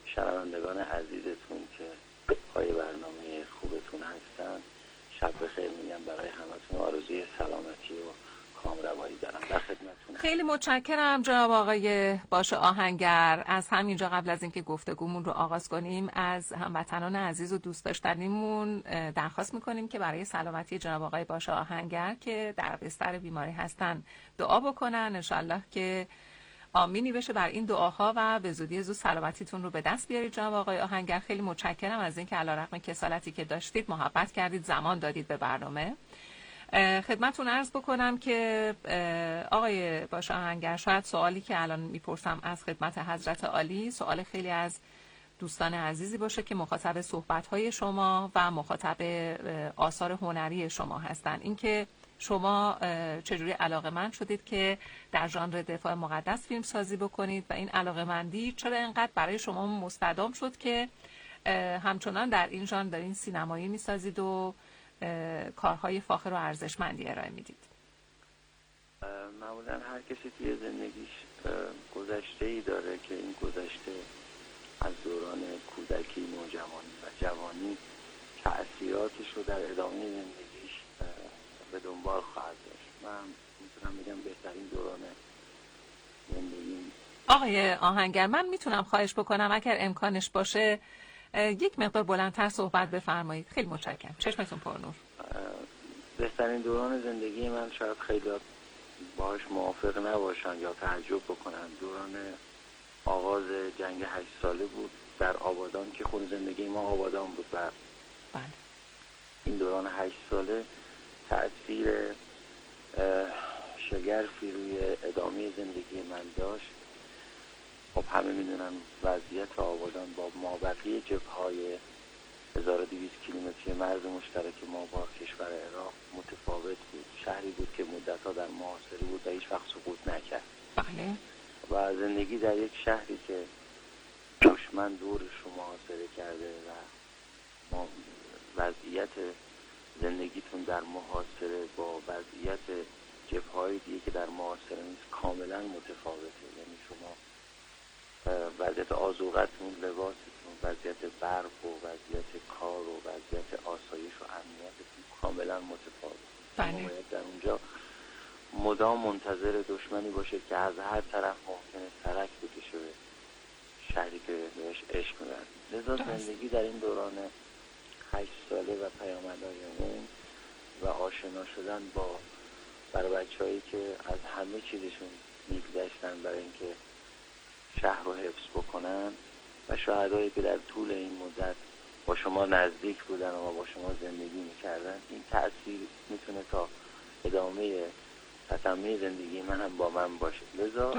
شنوندگان عزیزتون که پای برنامه خوبتون هستن، شب بخیر میگم برای همتون، آرزوی سلامتی و کامروایی دارم. در خدمتتونم.
خیلی متشکرم جناب آقای باشه آهنگر. از همینجا قبل از اینکه گفتگومون رو آغاز کنیم از هموطنان عزیز و دوست داشتنیمون درخواست میکنیم که برای سلامتی جناب آقای باشه آهنگر که در بستر بیماری هستن دعا بکنن، انشالله که آمینی بشه بر این دعاها و به زودی زود سلامتیتون رو به دست بیارید جناب آقای آهنگر. خیلی متشکرم از اینکه علیرغم کسالتی که داشتید محبت کردید، زمان دادید به برنامه. خدمتتون عرض بکنم که آقای باشه آهنگر، شاید سوالی که الان میپرسم از خدمت حضرت عالی سوال خیلی از دوستان عزیزی باشه که مخاطب صحبت‌های شما و مخاطب آثار هنری شما هستن. اینکه شما چجوری علاقه‌مند شدید که در ژانر دفاع مقدس فیلم سازی بکنید و این علاقه‌مندی چرا اینقدر برای شما مستدام شد که همچنان در این ژانر دارین سینمایی میسازید و کارهای فاخر و ارزشمندی ارائه میدید؟
معمولا هر کسی توی زندگیش گذشته ای داره که این گذشته از دوران کودکی، نوجوانی و جوانی تأثیراتش رو در ادامه زندگیش به دنبال خواهد داشت. من میتونم بگم بهترین دوران زندگی.
آقای آهنگر، من میتونم خواهش بکنم اگر امکانش باشه یک مقدار بلندتر صحبت بفرمایید؟ خیلی متشکرم. چشمتون پرنور.
بهترین دوران زندگی من شاید خیلی باهاش موافق نباشن یا تعجب بکنن. دوران آغاز جنگ هشت ساله بود در آبادان که خون زندگی ما آبادان بود و
بله.
این دوران هشت ساله تأثیر شگرفی روی ادامه زندگی من داشت. خب همه میدونن وضعیت آبادان با مابقی جبهه‌های هزار و دویست کیلومتری مرز مشترک ما با کشور عراق متفاوت بود. شهری بود که مدت‌ها در محاصره بود و هیچ وقت سقوط نکرد.
بله.
و زندگی در یک شهری که دشمن دورش رو محاصره کرده و ما وضعیت زندگیتون در محاصره با وضعیت جبهه‌های دیگه که در محاصره نیست کاملا متفاوته. یعنی شما وضعیت آذوقتون، لباستون، وضعیت برق و وضعیت کار و وضعیت آسایش و امنیتتون کاملا متفاوت.
بله.
باید در اونجا مدام منتظر دشمنی باشه که از هر طرف ممکنه سرک بکشه به شهری که بهش عشق می‌ورزه. لذا زندگی در این دوران هشت ساله و پیامدهای اون و آشنا شدن با برای بچه‌هایی که از همه چیزشون میگذشتن برای اینکه شهر رو حفظ بکنن و شهدایی که در طول این مدت با شما نزدیک بودن و با شما زندگی میکردن، این تأثیر میتونه تا ادامه تتمه زندگی من هم با من باشه. لذا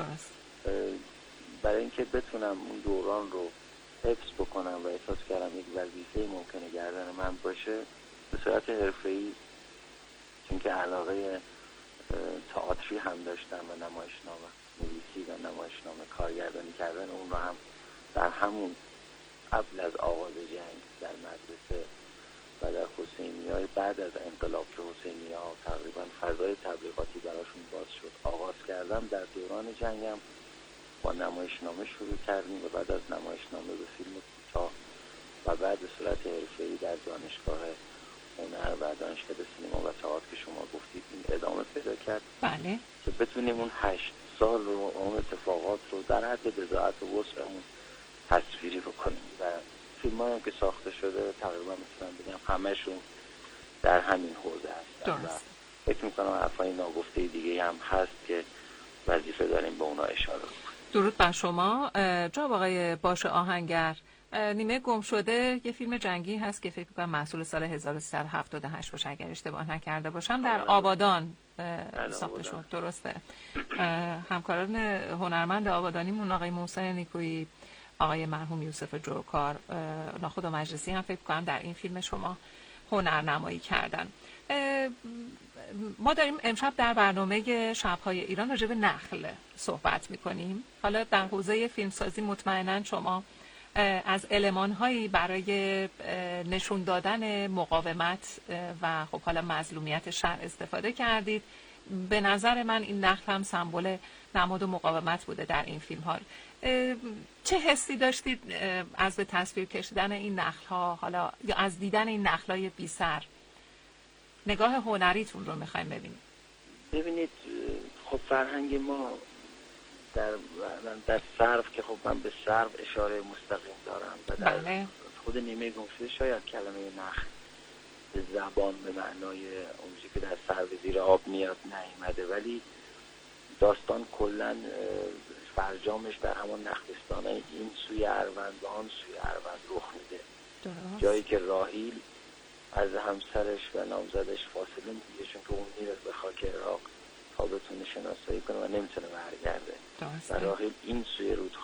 برای اینکه بتونم اون دوران رو حفظ بکنم و احساس کردم یک وظیفه ممکنه گردن من باشه، به صورت حرفه‌ای، چون که علاقه تئاتری هم داشتم و نمایشنامه نویسی و نمایشنامه کارگردانی کردن اون رو هم در همون قبل از آغاز جنگ در مدرسه و در حسینی‌های بعد از انقلاب که حسینی‌ها تقریبا فضای تبلیغاتی براشون باز شد آغاز کردم. در دوران جنگم با نمایشنامه شروع کردیم و بعد از نمایشنامه به فیلم کوتاه و بعد به صورت حرفه‌ای در دانشگاه هنر و دانشکده سینما و تئاتر که شما گفتید این ادامه پیدا کرد.
بله.
که بتونیم اون هشت سال رو، اون اتفاقات رو در حد بضاعت و وسعمون تصویری بکنیم و فیلم‌هایی که ساخته شده تقریبا میتونم بگم همشون در همین حوزه هستن.
درست.
فکر میکنم حرفای ناگفته دیگه هم هست که وظیفه داریم به اونا اشاره کنیم.
درود بر شما جناب آقای باشه آهنگر. نیمه گم شده یه فیلم جنگی هست که فکر می‌کنم محصول سال هزار و سیصد و هفتاد و هشت باشه اگر اشتباه نکرده باشم، در آبادان ساخته شد. درسته. همکاران هنرمند آبادانیمون آقای محسن نیکویی، آقای مرحوم یوسف جورکار، ناخدا مجلسی هم فکر کنم در این فیلم شما هنرنمایی کردن. ما داریم امشب در برنامه شب‌های ایران راجع به نخل صحبت می‌کنیم. حالا در حوزه فیلمسازی مطمئناً شما از المان‌هایی برای نشون دادن مقاومت و خب حالا مظلومیت شهر استفاده کردید به نظر من این نخل هم سمبل نماد و مقاومت بوده در این فیلم ها. چه حسی داشتید از به تصویر کشیدن این نخل ها، حالا یا از دیدن این نخل های بی سر؟ نگاه هنریتون رو میخوایم ببینیم.
ببینید خب فرهنگ ما در در صرف که خب من به صرف اشاره مستقیم دارم و در بله. خود نیمه گمشده شاید کلمه نخل به زبان به معنای اونجوری که در سر به زیر آب میاد نیامده، ولی داستان کلا فرجامش در همون نخلستانه این سوی اروند و آن سوی اروند رخ میده. جایی که راحیل از همسرش و نامزدش فاصله میگیره چون که اون میره به خاک عراق تا بتونه شناسایی کنه و نمیتونه برگرده و راحیل این سوی رودخانه